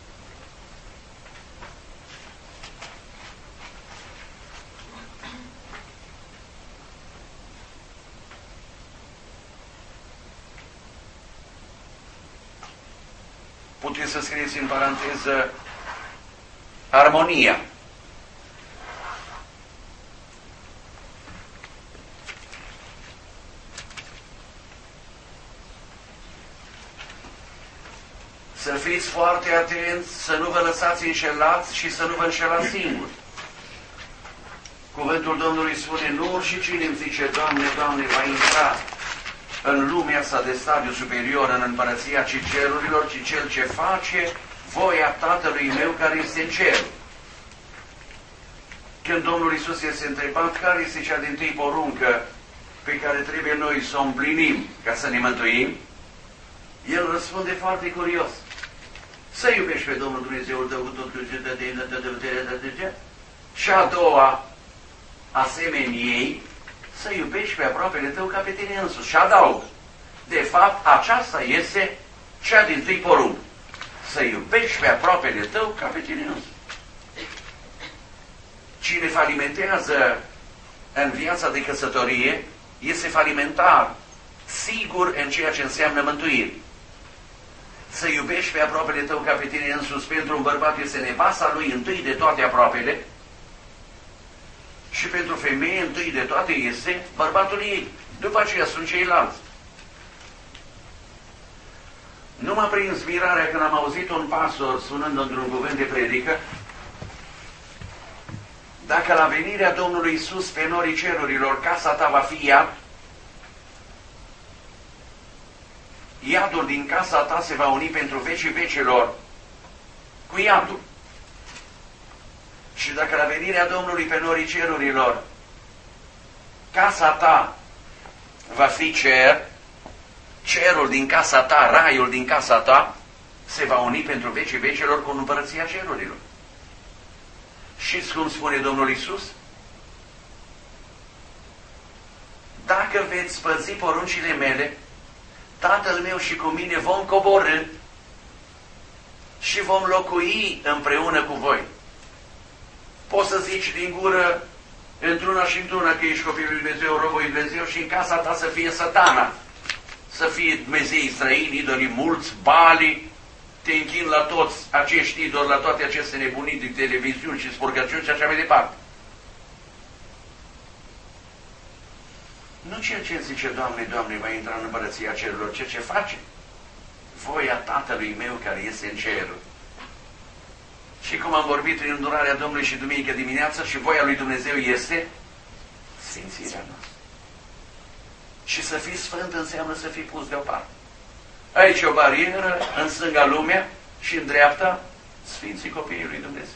Puteți să scrieți în paranteză armonia. Să fiți foarte atenți, să nu vă lăsați înșelați și să nu vă înșelați singuri. Cuvântul Domnului spune, nu și cine îmi zice, Doamne, Doamne, va intra în lumea asta de stadiu superior, în împărăția cerurilor, ci cel ce face voia Tatălui meu care este în cer. Când Domnul Iisus este întrebat care este cea dintâi poruncă pe care trebuie noi să o împlinim ca să ne mântuim, El răspunde foarte curios. Să iubești pe Domnul Dumnezeul tău cu tot cugetă, și a doua, asemeniei, să iubești pe aproapele tău ca pe tine însuși. Și adaug, de fapt, aceasta este cea dintâi poruncă. Să iubești pe aproapele tău ca pe tine însuși. Cine falimentează în viața de căsătorie este falimentar, sigur în ceea ce înseamnă mântuire. Să iubești pe aproapele tău ca pe tine însuși, pentru un bărbat este nevasta lui întâi de toate aproapele și pentru femeie întâi de toate este bărbatul ei. După aceea sunt ceilalți. Nu m-a prins mirarea când am auzit un pastor spunând într-un cuvânt de predică: dacă la venirea Domnului Iisus pe norii cerurilor casa ta va fi iad, iadul din casa ta se va uni pentru vecii vecilor cu iadul. Și dacă la venirea Domnului pe norii cerurilor casa ta va fi cer, cerul din casa ta, raiul din casa ta, se va uni pentru vecii vecilor cu împărăția cerurilor. Știți cum spune Domnul Iisus? Dacă veți păzi poruncile mele, Tatăl meu și cu mine vom coborî și vom locui împreună cu voi. Poți să zici din gură într-una și într-una că ești copilul lui Dumnezeu, robul lui Dumnezeu, și în casa ta să fie Satana, să fie Dumnezei străini, idolii mulți, Bali, te închin la toți acești idoli, la toate aceste nebunii din televiziuni și spurcăciuni și așa mai departe. Nu cel ce zice, Doamne, Doamne, va intra în împărăția cerurilor, cel ce face voia Tatălui meu care este în cerul. Și cum am vorbit prin îndurarea Domnului și duminică dimineața, și voia lui Dumnezeu este sfințirea noastră. Și să fii sfânt înseamnă să fii pus deoparte. Aici o barieră, în stânga lumea și în dreapta Sfinții Copiii lui Dumnezeu.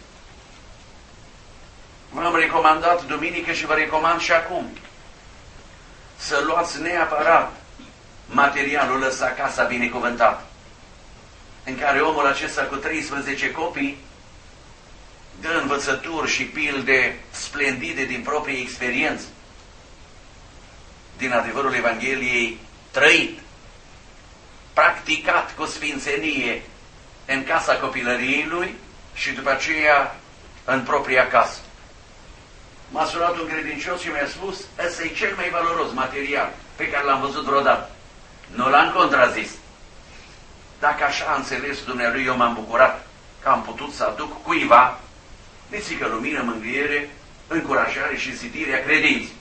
V-am recomandat duminică și vă recomand și acum să luați neapărat materialul ăsta, Casa Binecuvântată, în care omul acesta cu 13 copii dă învățături și pilde splendide din proprie experiență, din adevărul Evangheliei trăit, practicat cu sfințenie în casa copilăriei lui și după aceea în propria casă. M-a sunat un credincios și mi-a spus, ăsta e cel mai valoros material pe care l-am văzut vreodată. Nu l-am contrazis. Dacă așa a înțeles dumnealui, eu m-am bucurat că am putut să aduc cuiva nițică lumină, mângâiere, încurajare și zidirea credinței.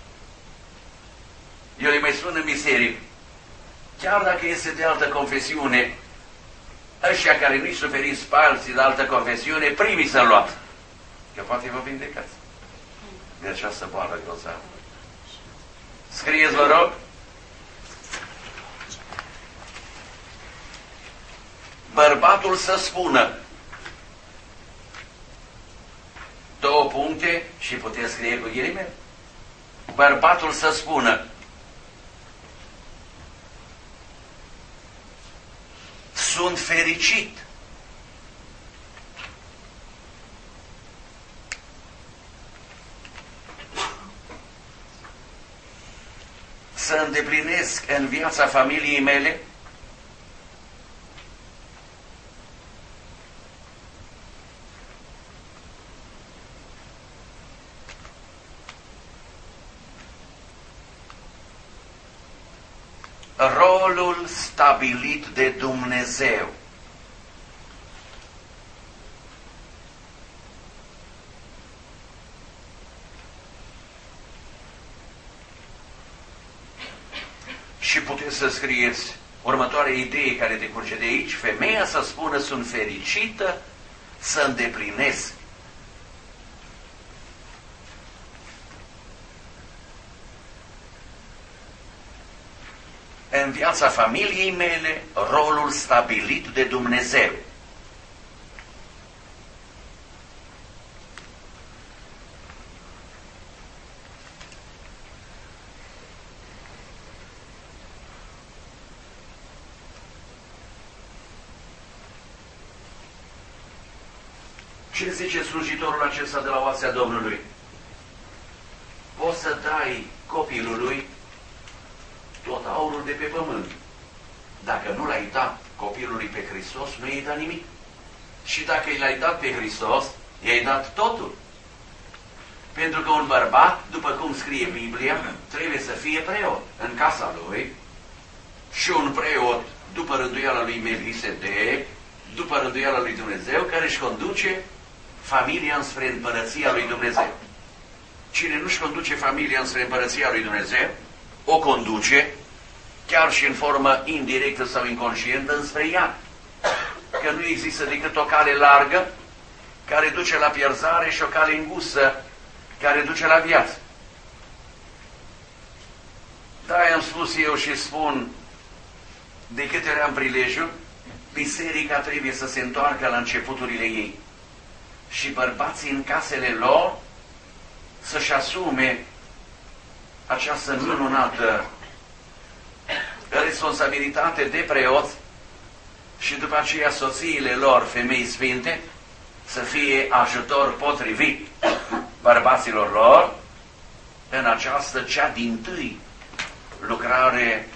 Eu le mai spun în biserică, chiar dacă este de altă confesiune, ăștia care nu-i suferiți pe alții de altă confesiune, primii să-l luați. Că poate vă vindecați de această boală grozavă. Scrieți, vă rog. Bărbatul să spună. 2 puncte și puteți scrie cu ghilimele. Bărbatul să spună. Sunt fericit. Să îndeplinesc în viața familiei mele rolul stabilit de Dumnezeu. Și puteți să scrieți următoarea idee care decurge de aici. Femeia să spună, sunt fericită să îndeplinesc. În viața familiei mele, rolul stabilit de Dumnezeu. Ce zice slujitorul acesta de la oasea Domnului? Poți să dai copilului tot aurul de pe pământ. Dacă nu l-ai dat copilului pe Hristos, nu i-ai dat nimic. Și dacă i-ai dat pe Hristos, i-ai dat totul. Pentru că un bărbat, după cum scrie Biblia, trebuie să fie preot în casa lui și un preot după rânduiala lui Melchisedec, după rânduiala lui Dumnezeu, care își conduce familia înspre împărăția lui Dumnezeu. Cine nu-și conduce familia înspre împărăția lui Dumnezeu, o conduce, chiar și în formă indirectă sau inconștientă, înspre ea. Că nu există decât o cale largă care duce la pierzare și o cale îngustă care duce la viață. Da, am spus eu și spun, de câte ori am prilejul, biserica trebuie să se întoarcă la începuturile ei. Și bărbații în casele lor să-și asume această minunată responsabilitate de preoți și după aceea soțiile lor, femei sfinte, să fie ajutor potrivit bărbaților lor în această cea dintâi lucrare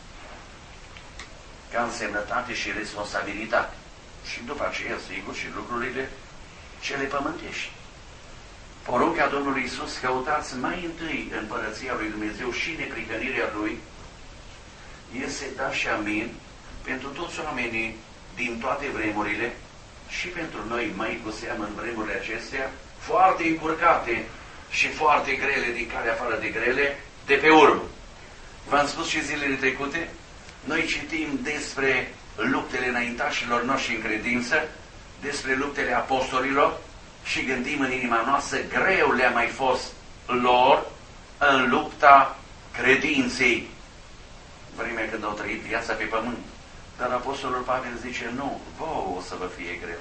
ca însemnătate și responsabilitate. Și după aceea, sigur, și lucrurile cele pământești. Porunca Domnului Iisus, căutați mai întâi împărăția lui Dumnezeu și neprihănirea Lui, este da și amin pentru toți oamenii din toate vremurile și pentru noi, mai cu seamă în vremurile acestea, foarte încurcate și foarte grele, din care afară de grele, de pe urmă. V-am spus și zilele trecute, noi citim despre luptele înaintașilor noștri în credință, despre luptele apostolilor și gândim în inima noastră, greu le-a mai fost lor în lupta credinței, vremea când au trăit viața pe pământ. Dar apostolul Pavel zice, nu, vouă o să vă fie greu.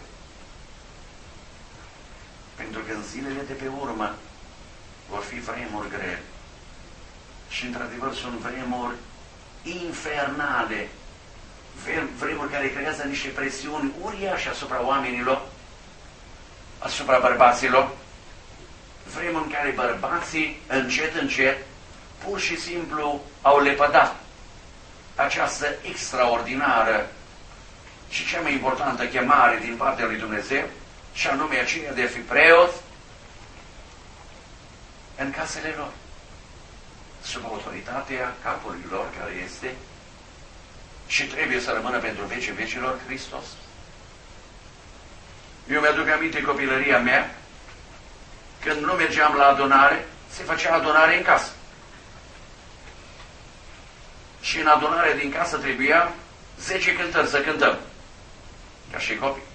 Pentru că în zilele de pe urmă vor fi vremuri grele. Și într-adevăr sunt vremuri infernale, vremuri care creează niște presiuni uriașe asupra oamenilor, asupra bărbaților, vremuri în care bărbații, încet, încet, pur și simplu au lepădat această extraordinară și cea mai importantă chemare din partea lui Dumnezeu, și anume aceea de a fi preot în casele lor, sub autoritatea capului lor care este și trebuie să rămână pentru vecii vecilor Hristos. Eu mi-aduc aminte copilăria mea, când nu mergeam la adunare, se făcea adunare în casă. Și în adunarea din casă trebuia 10 cântări să cântăm, ca și copii.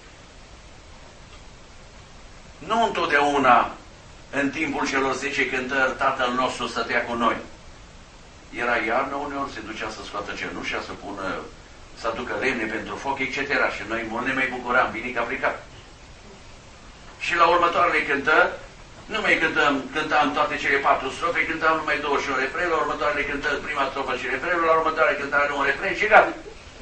Nu întotdeauna, în timpul celor 10 cântări, Tatăl nostru stătea cu noi. Era iarnă, uneori se ducea să scoată cenușa, să aducă lemne pentru foc, etc. Și noi mult ne mai bucuram, bine că a plecat. Și la următoarele cântări, nu mai cântam toate cele 4 strofe, cântam numai 21 refreni, la următoarele cântări prima strofă și refrenul, la următoarele cântare un refren și gata.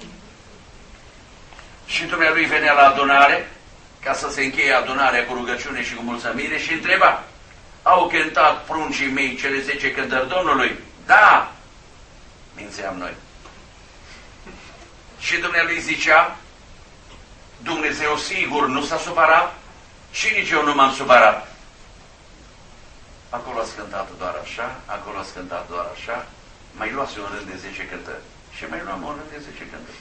Și dumnealui venea la adunare, ca să se încheie adunarea cu rugăciune și cu mulțumire și întreba: au cântat pruncii mei cele 10 cântări Domnului? Da! Mințeam noi. Și dumnealui zicea: Dumnezeu sigur nu s-a supărat și nici eu nu m-am supărat. Acolo ați cântat doar așa, acolo ați cântat doar așa, mai luați un rând de 10 cântări. Și mai luam un rând de 10 cântări.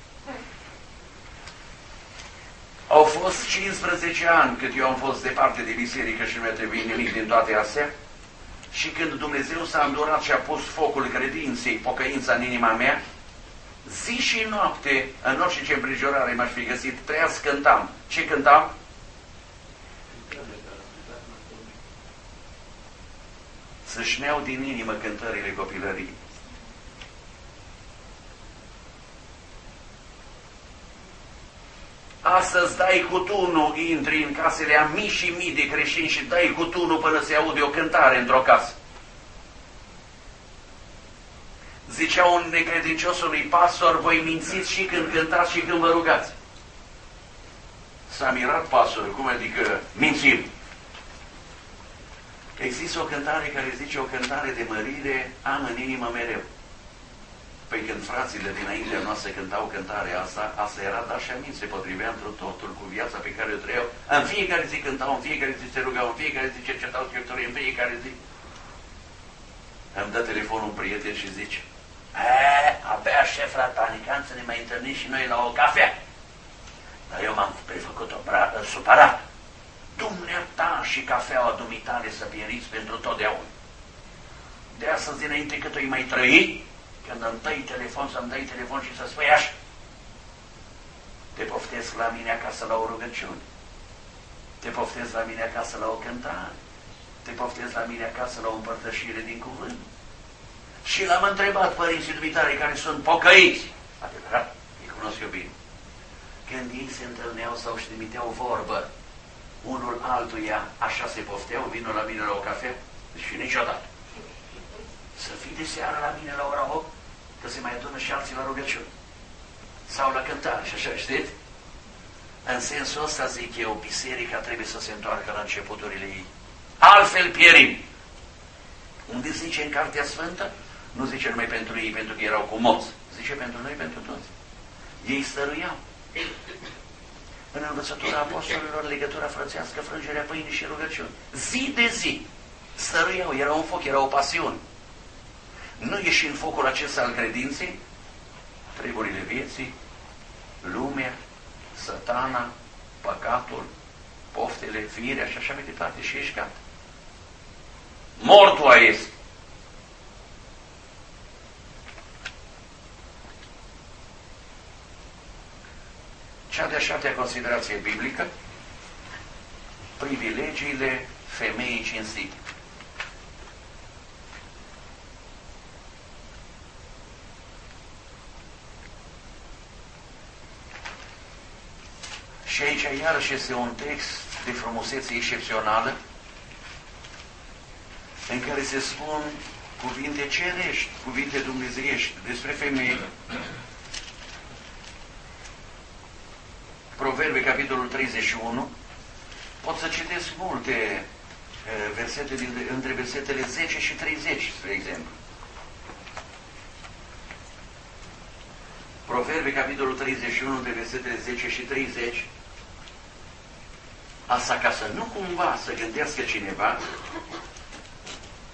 Au fost 15 ani cât eu am fost departe de biserică și nu mi-a trebuit nimic din toate astea. Și când Dumnezeu s-a îndurat și a pus focul credinței, pocăința în inima mea, zi și noapte, în orice ce împrejurare m-aș fi găsit, trebuia să cântam. Ce cântam? Să-și din inimă cântările copilării. Astăzi dai cu tunul, intri în casele a mii și mii de creștini și dai cu tunul până se aude o cântare într-o casă. Zicea un necredinciosului pastor: voi mințiți și când cântați și când vă rugați. S-a mirat pastorul, cum adică mințim? Există o cântare care zice: o cântare de mărire am în inimă mereu. Păi când frațile dinaintea noastră cântau cântarea asta era dar și amin, se potrivea într totul cu viața pe care o trăiau. În fiecare zi cântau, în fiecare zi se rugau, în fiecare zi cercetau Scripturii, în fiecare zi. Îmi dă telefonul un prieten și zice: abia șef Ratanican să ne mai întâlnim și noi la o cafea. Dar eu m-am prefăcut-o supărat. Dumneata și cafeaua dumitale să pieriți pentru totdeauna. De astăzi dinainte cât o-i mai trăi, când îmi dai telefon, să-mi dai telefon și să spui așa: te poftesc la mine acasă la o rugăciune, te poftesc la mine acasă la o cântare, te poftesc la mine acasă la o împărtășire din cuvânt. Și l-am întrebat părinții dumitare care sunt pocăiți, adevărat, îi cunosc eu bine, când ei se întâlneau sau își trimiteau vorbă unul altuia, așa se pofteau: vină la mine la o cafea? Și niciodată. Să fii de seară la mine la ora 8, că se mai adună și alții la rugăciune. Sau la cântare și așa, știți? În sensul ăsta, zic eu, biserica trebuie să se întoarcă la începuturile ei. Altfel pierim. Unde zice în Cartea Sfântă? Nu zice numai pentru ei, pentru că erau cu moți. Zice pentru noi, pentru toți. Ei stăruiau. În învățătura apostolilor, legătura frățească, frângerea pâinii și rugăciuni. Zi de zi stăruiau, era un foc, era o pasiune. Nu ieși în focul acesta al credinței treburile vieții, lumea, satana, păcatul, poftele, firea și așa mai departe, și ești gata. Mortul este. Cea de-a 7-a considerație biblică: privilegiile femeii cinstite. Și aici iarăși este un text de frumusețe excepțională în care se spun cuvinte cerești, cuvinte dumnezeiești despre femei. Proverbe, capitolul 31, pot să citesc multe versete între versetele 10 și 30, spre exemplu. Proverbe, capitolul 31, de versetele 10 și 30. Asta ca să nu cumva să gândească cineva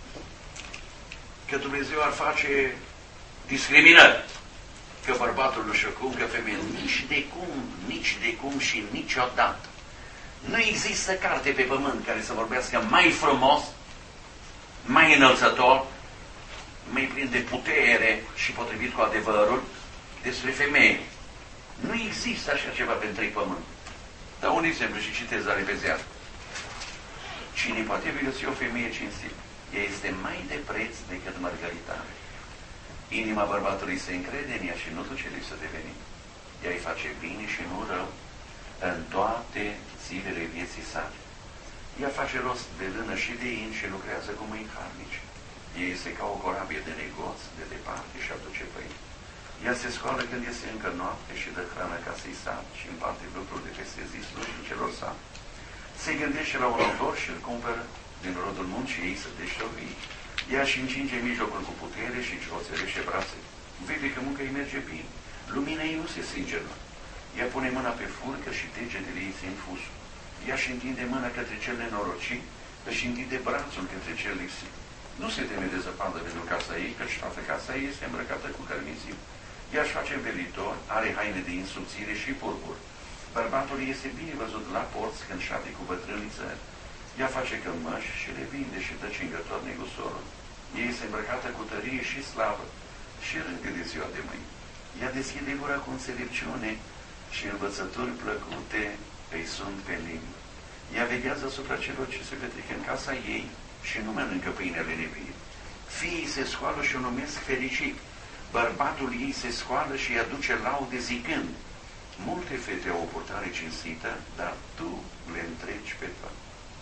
că Dumnezeu ar face discriminări. Că bărbatul nu știu cum, că femeia nici de cum și niciodată. Nu există carte pe pământ care să vorbească mai frumos, mai înălțător, mai plin de putere și potrivit cu adevărul despre femeie. Nu există așa ceva pe întreg pământ. Dar un exemplu și citez la repezează. Cine poate găsi o femeie cinstită, ea este mai de preț decât mărgăritare. Inima bărbatului se încrede în ea și nu duce lipsă de venit. Ea îi face bine și nu rău în toate zilele vieții sale. Ea face rost de lână și de in și lucrează cu mâini harnice. Ea este ca o corabie de negoț de departe și aduce pâine. Ea se scoală când este încă noapte și dă hrană ca să-i sat și împarte lucruri de peste zi slujnicilor sale. Se gândește la un autor și îl cumpără din rodul muncii ei să deștovii. Ea și încinge mijlocul cu putere și își oțerește brațele. Vede că munca îi merge bine. Lumina ei nu se strige în noi. Ea pune mâna pe furcă și degetele ei se infusă. Ea și întinde mâna către cel nenorocit, își întinde brațul către cel lipsit. Nu se teme de zăpadă pentru casa ei, căci toată casa ei este îmbrăcată cu cărmiziu. Ea își face învelitor, are haine de insubțire și purpur. Bărbatul este bine văzut la porți când șade cu bătrânii țări. Ea face cămăși și le vinde și dă cingător negusorul. Ea este îmbrăcată cu tărie și slavă și râde de ziua de mâine. Ea deschide gura cu înțelepciune și învățături plăcute îi sunt pe limbă. Ea veghează asupra celor ce se petrec în casa ei și nu mănâncă pâinele nevie. Fiii se scoală și o numesc fericit. Bărbatul ei se scoală și îi aduce laude zicând: multe fete au o purtare cinstită, dar tu le întregi pe toate.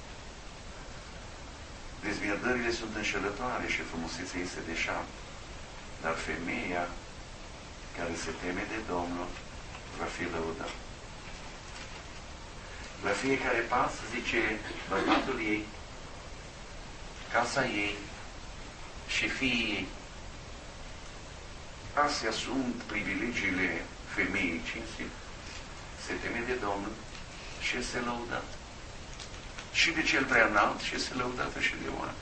Dezmierdările sunt înșelătoare și frumusețea este deșartă, dar femeia care se teme de Domnul va fi lăudată. La fiecare pas, zice bărbatul ei, casa ei și fiii ei. Astea sunt privilegiile femeii cinstite. Se teme de Domnul și este lăudată. Și de cel prea înalt și este lăudată și de oameni.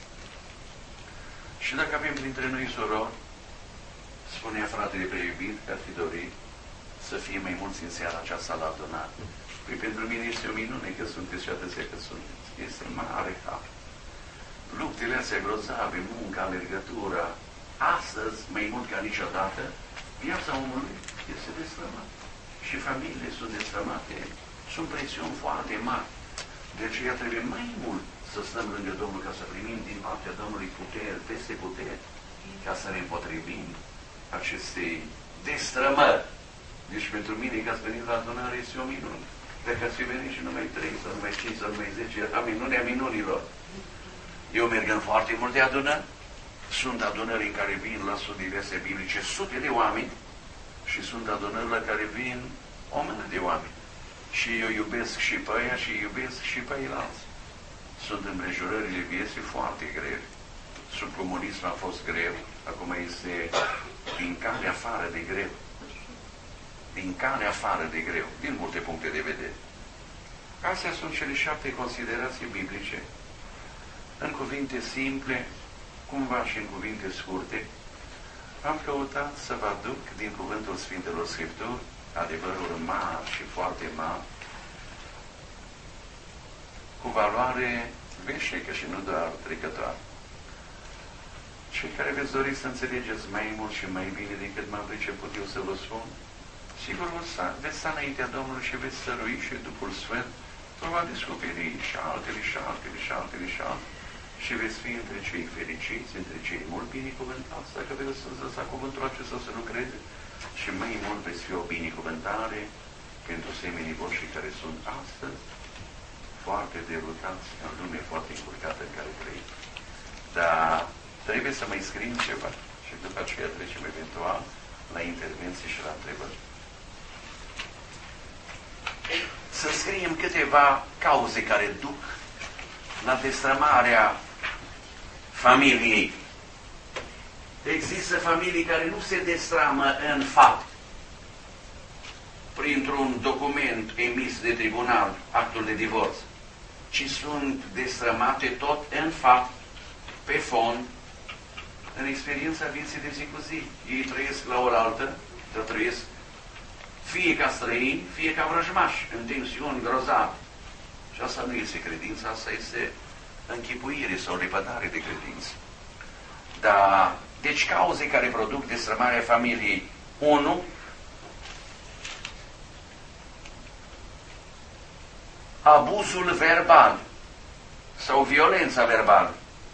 Și dacă avem printre noi sorori, spunea fratele preiubit că ar fi dorit să fie mai mulți în seara aceasta la adunare. Păi pentru mine este o minune că sunteți și atâția că sunteți. Este mare har. Luptele astea grozave, munca, alergătura, astăzi, mai mult ca niciodată, viața omului este destrămată. Și familiile sunt destrămate, sunt presiuni foarte mari. De aceea trebuie mai mult să stăm lângă Domnul ca să primim din partea Domnului puteri peste puteri, ca să ne împotrivim acestei destrămări. Deci pentru mine, că ați venit la adunare, este o minune. Dacă ați fi venit și numai 3, sau numai 5, sau numai 10, era minunea minunilor. Eu merg în foarte multe adunări. Sunt adunări în care vin la studii diverse biblice sute de oameni și sunt adunări la care vin o mână de oameni. Și eu iubesc și pe aia și iubesc și pe ailalți. Sunt împrejurările vieții foarte grele. Sub comunism a fost greu, acum este din care afară de greu. Din care afară de greu, din multe puncte de vedere. Astea sunt cele 7 considerații biblice. În cuvinte simple, cumva și în cuvinte scurte, am căutat să vă aduc din cuvântul Sfintelor Scripturi adevărul mare și foarte mare, cu valoare veșnică și nu doar trecătoare. Cei care veți dori să înțelegeți mai mult și mai bine decât m-am priceput eu să vă spun, sigur veți sta înaintea Domnului și veți sărui și Duhul Sfânt vă va descoperi și altele și altele și altele și altele și veți fi între cei fericiți, între cei mult binecuvântați, dacă veți lăsa cuvântul acesta să lucreze și mai mult veți fi o binecuvântare pentru semenii voștri care sunt astăzi foarte derutați în lume foarte încurcată în care trăim. Dar trebuie să mai scriem ceva și după aceea trecem eventual la intervenții și la întrebări. Să scriem câteva cauze care duc la destrămarea familiei. Există familii care nu se destramă în fapt printr-un document emis de tribunal, actul de divorț, ci sunt destrămate tot în fapt, pe fond, în experiența vieții de zi cu zi. Ei trăiesc la oaltă, dar trăiesc fie ca străini, fie ca vrăjmași, în tensiuni grozave. Și asta nu este credință, asta este închipuire sau lepădare de credință. Dar, deci cauze care produc destrămarea familiei. 1. Abuzul verbal sau violența verbală.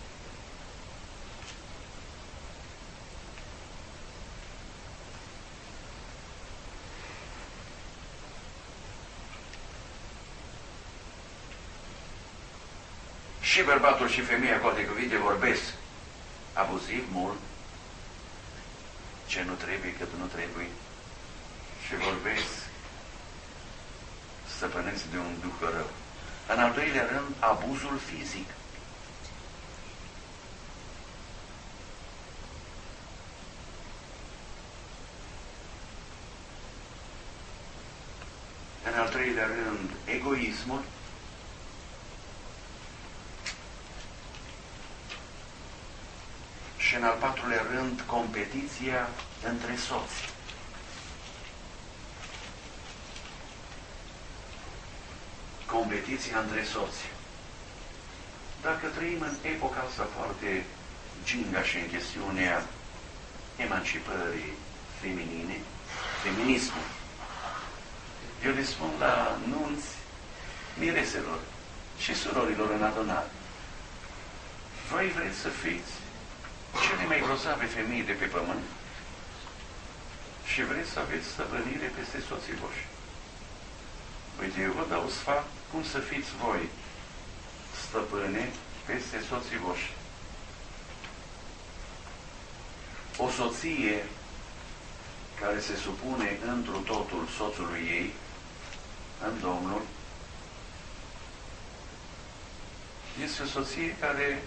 Și bărbatul și femeia cu alte cuvinte vorbesc abuziv mult, ce nu trebuie, cât nu trebuie, și vorbesc stăpâniți de un duh rău. În al doilea rând, abuzul fizic. În al treilea rând, egoismul. Și în al patrulea rând, competiția între soți. Competiția între soți. Dacă trăim în epoca asta foarte gingașă în chestiunea emancipării feminine, feminismul, eu le spun la nunți mireselor și surorilor în adunare. Voi vreți să fiți cele mai grozave femei de pe pământ și vreți să aveți stăpânire peste soții voștri. Uite, eu vă dau sfat cum să fiți voi stăpâne peste soții voștri. O soție care se supune întru totul soțului ei, în Domnul, este o soție care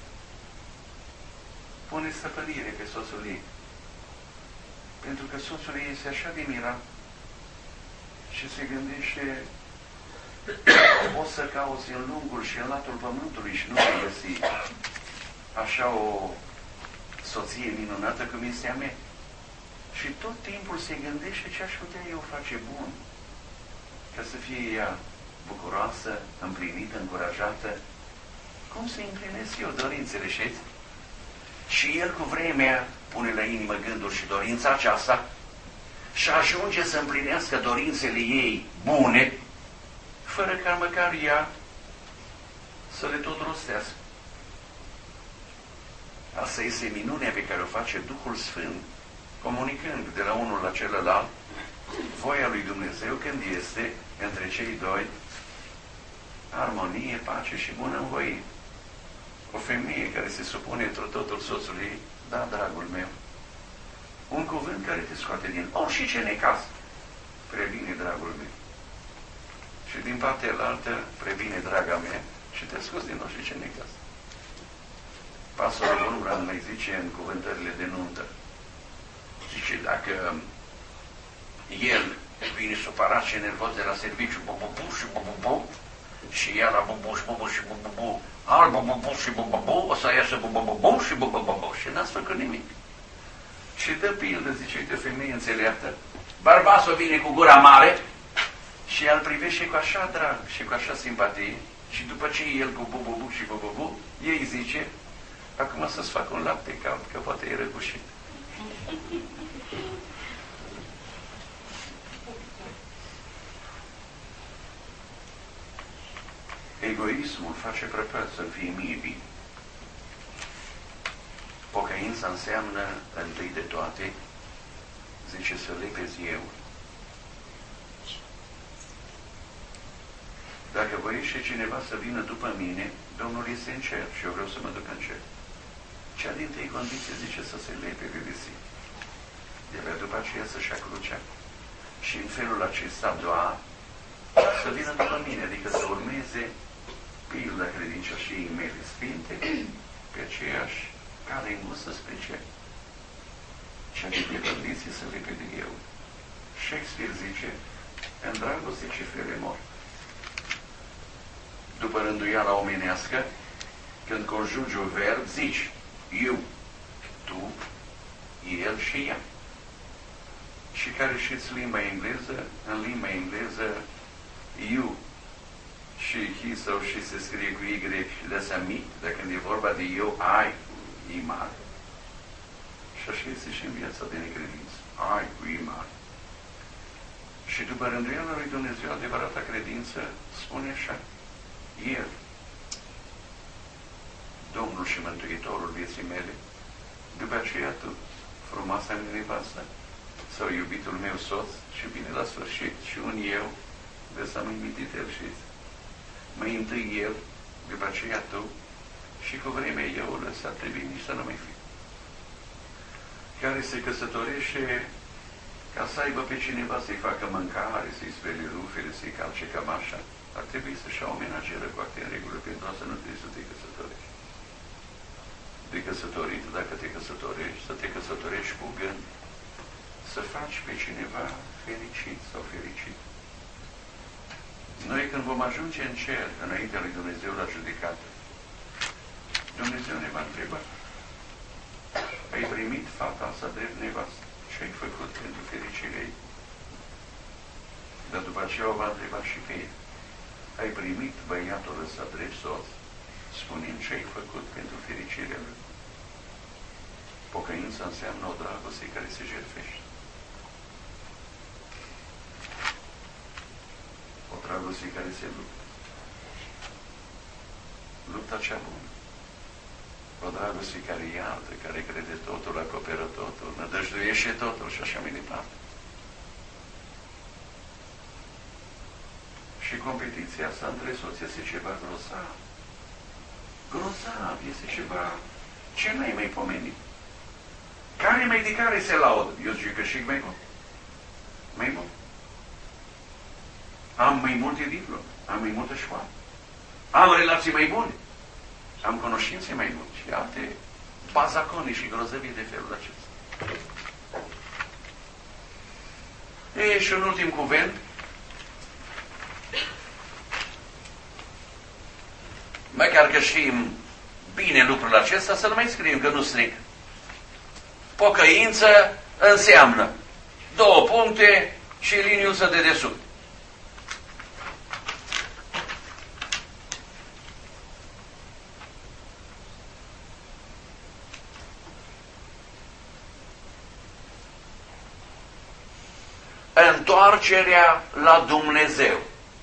pune stăpânire pe soțul ei. Pentru că soțul ei este așa de mirat și se gândește, pot să cauți în lungul și în latul pământului și nu vei găsi așa o soție minunată cum este a mea. Și tot timpul se gândește ce aș putea eu face bun ca să fie ea bucuroasă, împlinită, încurajată. Cum să împlinesc eu dorințele, știți? Și el cu vremea pune la inimă gândul și dorința aceasta și ajunge să împlinească dorințele ei bune, fără ca măcar ea să le tot rostească. Asta este minunea pe care o face Duhul Sfânt, comunicând de la unul la celălalt voia lui Dumnezeu când este între cei doi armonie, pace și bunăvoire. O femeie care se supune într totul soțului, da, dragul meu, un cuvânt care te scoate din orice necaz. Prea bine, dragul meu. Și din partea altă, prea bine, draga mea, și te scos din orice necaz. Pastorul Umbran mai zice în cuvântările de nuntă. Zice, dacă el vine supărat și nervos de la serviciu, bu-bu-bu și bu-bu-bu, și ea la bu-bu și bu-bu și bu-bu-bu, al bu-bu-bu și bu-bu-bu, o să iasă bu-bu-bu și bu-bu-bu și n-ați făcut nimic. Și dă pildă, zice, uite, o femeie înțeleaptă. Bărbatul vine cu gura mare și el privește cu așa drag și cu așa simpatie și după ce el cu bu-bu-bu și bu-bu-bu, ei zice, acum să-ți fac un lapte cald, că poate e răgușit. Egoismul face prăpăți în fiii bine. Pocăința înseamnă, întâi de toate, zice, să lepezi eu. Dacă voiește cineva să vină după mine, Domnul este în cer și eu vreau să mă duc în cer. Cea din tăi condiție, zice, să se lepe de visi. De la după aceea să-și ia crucea. Și în felul acesta doar să vină după mine, adică să urmeze pilda credincioșiei mele sfinte pe aceeași care îngustă spre cer. Cea din tăi condiție să lepe de eu. Shakespeare zice, în dragoste ce fere mor. După rânduiala omenească, când conjugi un verb, zici, you, tu, el și ea. Și care știți limba engleză? În limba engleză, you și he sau și se scrie cu Y și de asta mic, dar când e vorba de eu, ai cu I mare. Și așa este și în viața de necredință. Ai cu I mare. Și după rânduiala lui Dumnezeu, adevărata credință, spune așa, El, Domnul și Mântuitorul vieții mele, după aceea tu, frumoasa mea nevastă, sau iubitul meu soț, și bine la sfârșit, și un eu, de să am imitit el și mai întâi el, după aceea tu, și cu vremea eu lăsat trebuie nici să nu mai fi. Care se căsătorește ca să aibă pe cineva să-i facă mâncare, să-i spele rufele, să-i calce cămașa, ar trebui să-și ia o menageră cu acte în regulă, pentru asta nu trebuie să te căsătorești. De căsătorit, dacă te căsătorești, să te căsătorești cu gând, să faci pe cineva fericit sau fericit. Noi când vom ajunge în cer, înaintea lui Dumnezeu la judecată, Dumnezeu ne va întreba, ai primit fata asta drept nevastă? Ce ai făcut pentru fericirea ei? Dar după aceea o va întreba și pe el. Ai primit băiatul ăsta drept soț? Spune-mi ce ai făcut pentru fericirea lui. Pocăința înseamnă o dragoste care se jertfește. O dragoste care se luptă. Lupta cea bună. O dragoste care iartă, care crede totul, acoperă totul, nădăjduiește totul și așa mai departe. Și competiția asta între soți este ceva grozav. Grozav, este ceva ce n-ai mai pomenit. Care mai de care se laudă? Eu zic că și mai mult. Mai mult. Am mai multe diplome, am mai multă școală, am relații mai bune, am cunoștințe mai bune și alte bazacone și grozăvii de felul acesta. E, și un ultim cuvânt. Măcar că știm bine lucrul acesta, să nu mai scriem că nu stric. Pocăință înseamnă 2 puncte și liniuță de desubt. Întoarcerea la Dumnezeu.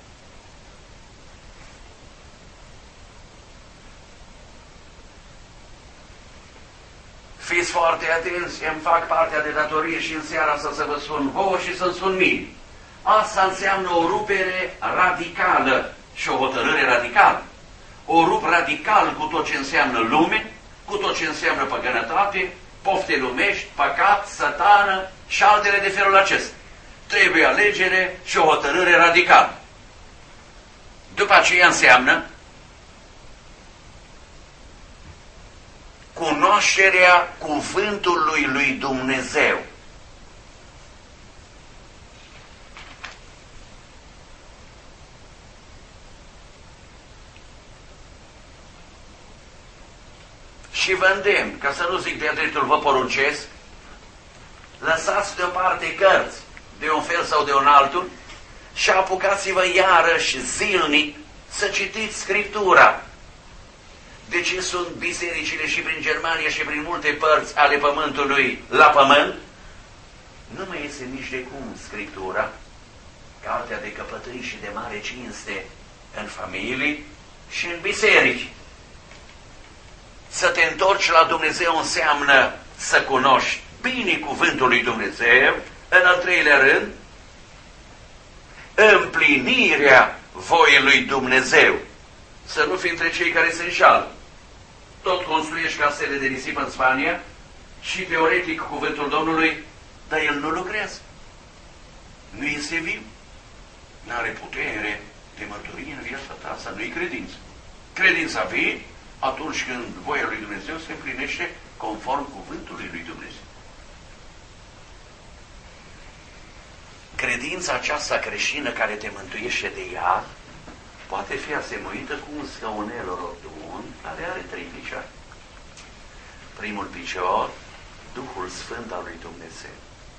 Fiți foarte atenți, îmi fac partea de datorie și în seara asta să vă spun vouă și să-mi spun mie. Asta înseamnă o rupere radicală și o hotărâre radicală. O rup radical cu tot ce înseamnă lume, cu tot ce înseamnă păgânătate, pofte lumești, păcat, satană și altele de felul acesta. Trebuie alegere și o hotărâre radicală. După aceea înseamnă cunoașterea cuvântului lui Dumnezeu. Și vă îndemn, ca să nu zic de-a dreptul vă poruncesc, lăsați deoparte cărți de un fel sau de un altul și apucați-vă iarăși zilnic să citiți Scriptura. De ce sunt bisericile și prin Germania și prin multe părți ale pământului la pământ? Nu mai este nici de cum Scriptura, cartea de căpătâi și de mare cinste în familii și în biserici. Să te întorci la Dumnezeu înseamnă să cunoști bine cuvântul lui Dumnezeu, în al treilea rând, împlinirea voii lui Dumnezeu. Să nu fii între cei care se înșală. Tot construiești casele de nisip în Spania și teoretic cuvântul Domnului, dar el nu lucrează. Nu este viu. N-are putere de mărturie în viața ta. Asta nu-i credință. Credința vine atunci când voia lui Dumnezeu se împlinește conform cuvântului lui Dumnezeu. Credința aceasta creștină care te mântuiește de ea poate fi asemuită cu un scaunel rotund care are 3 picioare. Primul picior Duhul Sfânt al lui Dumnezeu.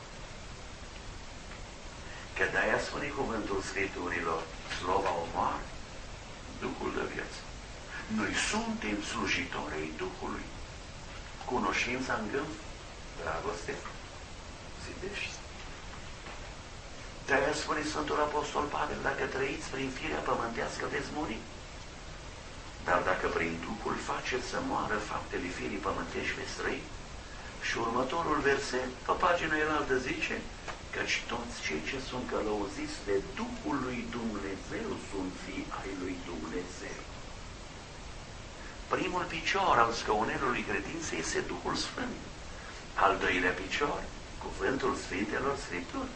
Că de-aia spune cuvântul Scripturilor, slova omoară, Duhul de viață. Noi suntem slujitori ai Duhului. Cunoștința îngânf, dragoste, zidește. De-aia spune Sfântul Apostol Pavel, dacă trăiți prin firea pământească, veți muri. Dar dacă prin Duhul faceți să moară faptele firii pământești, veți trăi. Și următorul verset, pe pagina elaltă zice, căci toți cei ce sunt călăuziți de Duhul lui Dumnezeu sunt fii ai lui Dumnezeu. Primul picior al scăunelului credinței este Duhul Sfânt. Al doilea picior, cuvântul Sfintelor Scripturi.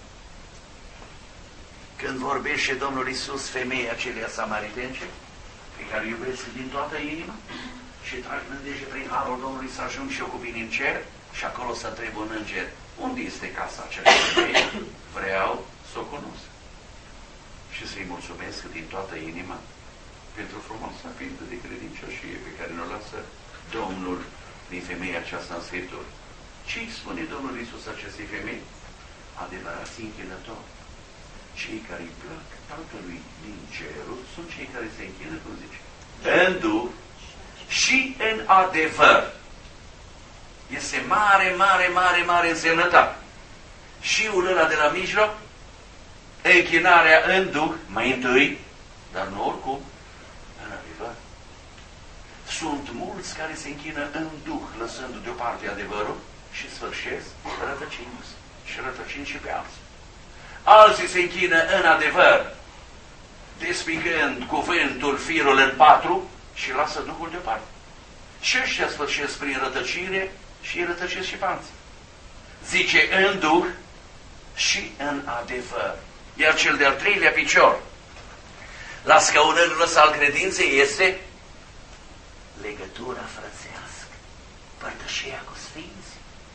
Când vorbește Domnul Iisus femeii acelea samaritence, pe care iubesc din toată inima, și trag nădejde prin harul Domnului să ajung și eu cu bine în cer, și acolo să întreb un înger, unde este casa acelea femeie? Vreau să o cunosc. Și să-i mulțumesc din toată inima pentru frumoasa faptă de credincioșie pe care ne-o lasă Domnul din femeia aceasta în Scriptură. Ce-i spune Domnul Iisus acestei femei? Adevărați închinători. Cei care îi plac Tatălui din cerul sunt cei care se închină, cum zice, în Duh și în adevăr. Este mare, mare, mare, mare însemnătate. Și ăla de la mijloc, închinarea în Duh, mai întâi, dar nu oricum, în adevăr. Sunt mulți care se închină în Duh, lăsând deoparte adevărul și sfârșesc rătăcindu-se și rătăcind și pe alții. Alții se închină în adevăr, despicând cuvântul, firul în patru și lasă Duhul deoparte. Și ăștia sfârșesc prin rătăcire și îi rătăcesc și pe alții. Zice în Duh și în adevăr. Iar cel de-al treilea picior la scăunelul ăsta al credinței este legătura frățească, părtășia cu Sfinți.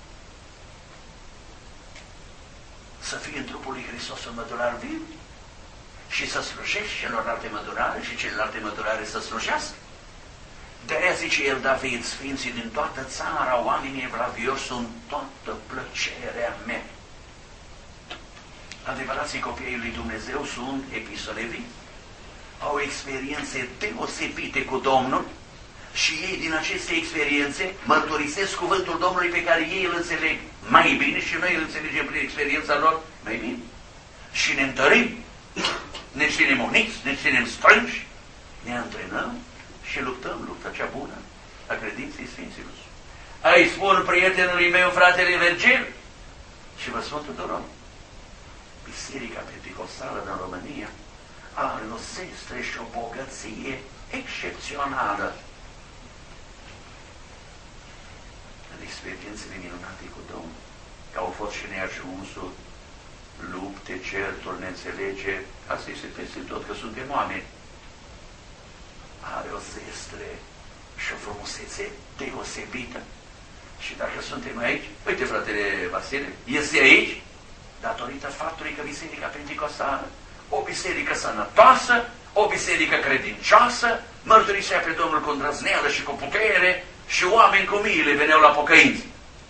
Să fii în trupul lui Hristos un mădular viu și să slujești celorlalte mădurare și celelalte mădurare să slujească. De-aia zice el David, Sfinții din toată țara, oamenii evlavioși sunt toată plăcerea mea. Adevărații copiii lui Dumnezeu sunt epistole vii. Au experiențe deosebite cu Domnul și ei din aceste experiențe mărturisesc cuvântul Domnului pe care ei îl înțeleg mai bine și noi îl înțelegem prin experiența lor mai bine. Și ne întărim, ne ținem uniți, ne ținem strânși, ne antrenăm și luptăm lupta cea bună a credinței Sfinților. Îi spun prietenului meu, fratele Virgil, și vă spun tuturor, Biserica Pentecostală din România are o zestre și o bogăție excepțională în experiențele minunate cu Domnul. Că au fost și neajunsuri, lupte, certuri, neînțelegeri. Asta este peste tot, că suntem oameni. Are o zestre și o frumusețe deosebită. Și dacă suntem aici, uite fratele Vasile, este aici datorită faptului că Biserica Pentecostală, o biserică sănătoasă, o biserică credincioasă, mărturisea pe Domnul cu îndrăzneală și cu putere și oameni cu miile veneau la pocăință.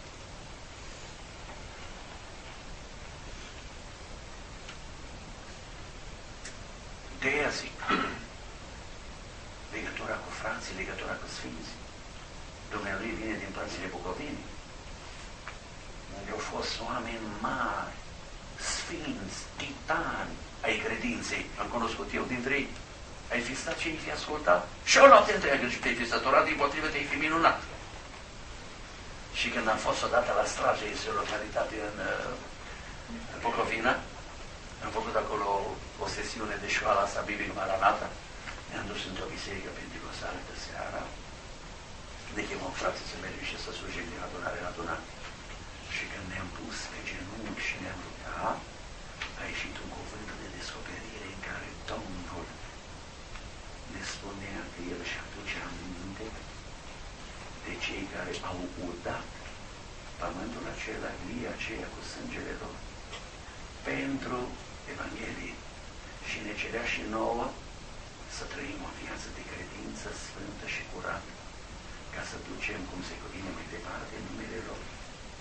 De aia zic, legătura cu frații, legătura cu Sfinții. Dumnealui vine din părțile Bucovinii, unde au fost oameni mari, sfinți, titani ai credinței. Am cunoscut eu dintre ei. Ai fi stat și ai fi ascultat și o noapte întreagă și te-ai fi săturat, din potrivă te-ai fi minunat. Și când am fost odată la Straje, este o localitate în Bucovina, am făcut acolo o sesiune de școală asta biblică Maranata, ne-am dus într-o biserică pentecostală de seara, ne chemăm frații să mergem și să slujim din adunare în adunare. Și când ne-am pus pe genunchi și ne-am rugat, a ieșit un cuvânt de descoperire în care Domnul ne spunea că El și aduce aminte de cei care au udat pământul acela, via aceea cu sângele lor, pentru Evanghelie. Și ne cerea și nouă să trăim o viață de credință sfântă și curată, ca să ducem cum se cuvine mai departe numele Lor.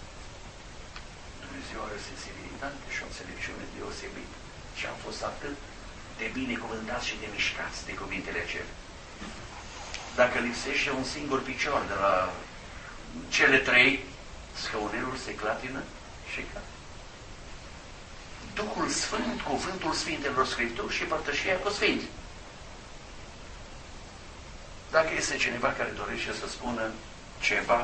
Dumnezeu are o sensibilitate și o înțelepciune deosebită. Și am fost atât de binecuvântați și de mișcați de cuvintele acelea. Dacă lipsește un singur picior de la cele trei, scaunelul se clatină și cade. Duhul Sfânt, cuvântul Sfintelor Scripturi și părtășia cu Sfinți. Dacă este cineva care dorește să spună ceva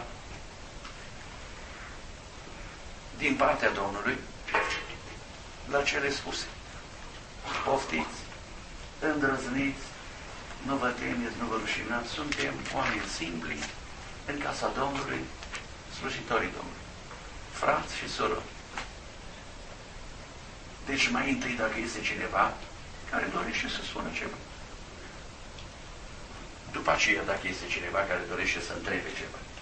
din partea Domnului, la cele spuse, poftiți, îndrăzniți, nu vă temeți, nu vă rușinați, suntem oameni simpli în casa Domnului, slujitorii Domnului, frați și surori. Deci mai întâi, dacă este cineva care dorește să spună ceva. După aceea, dacă este cineva care dorește să întrebe ceva.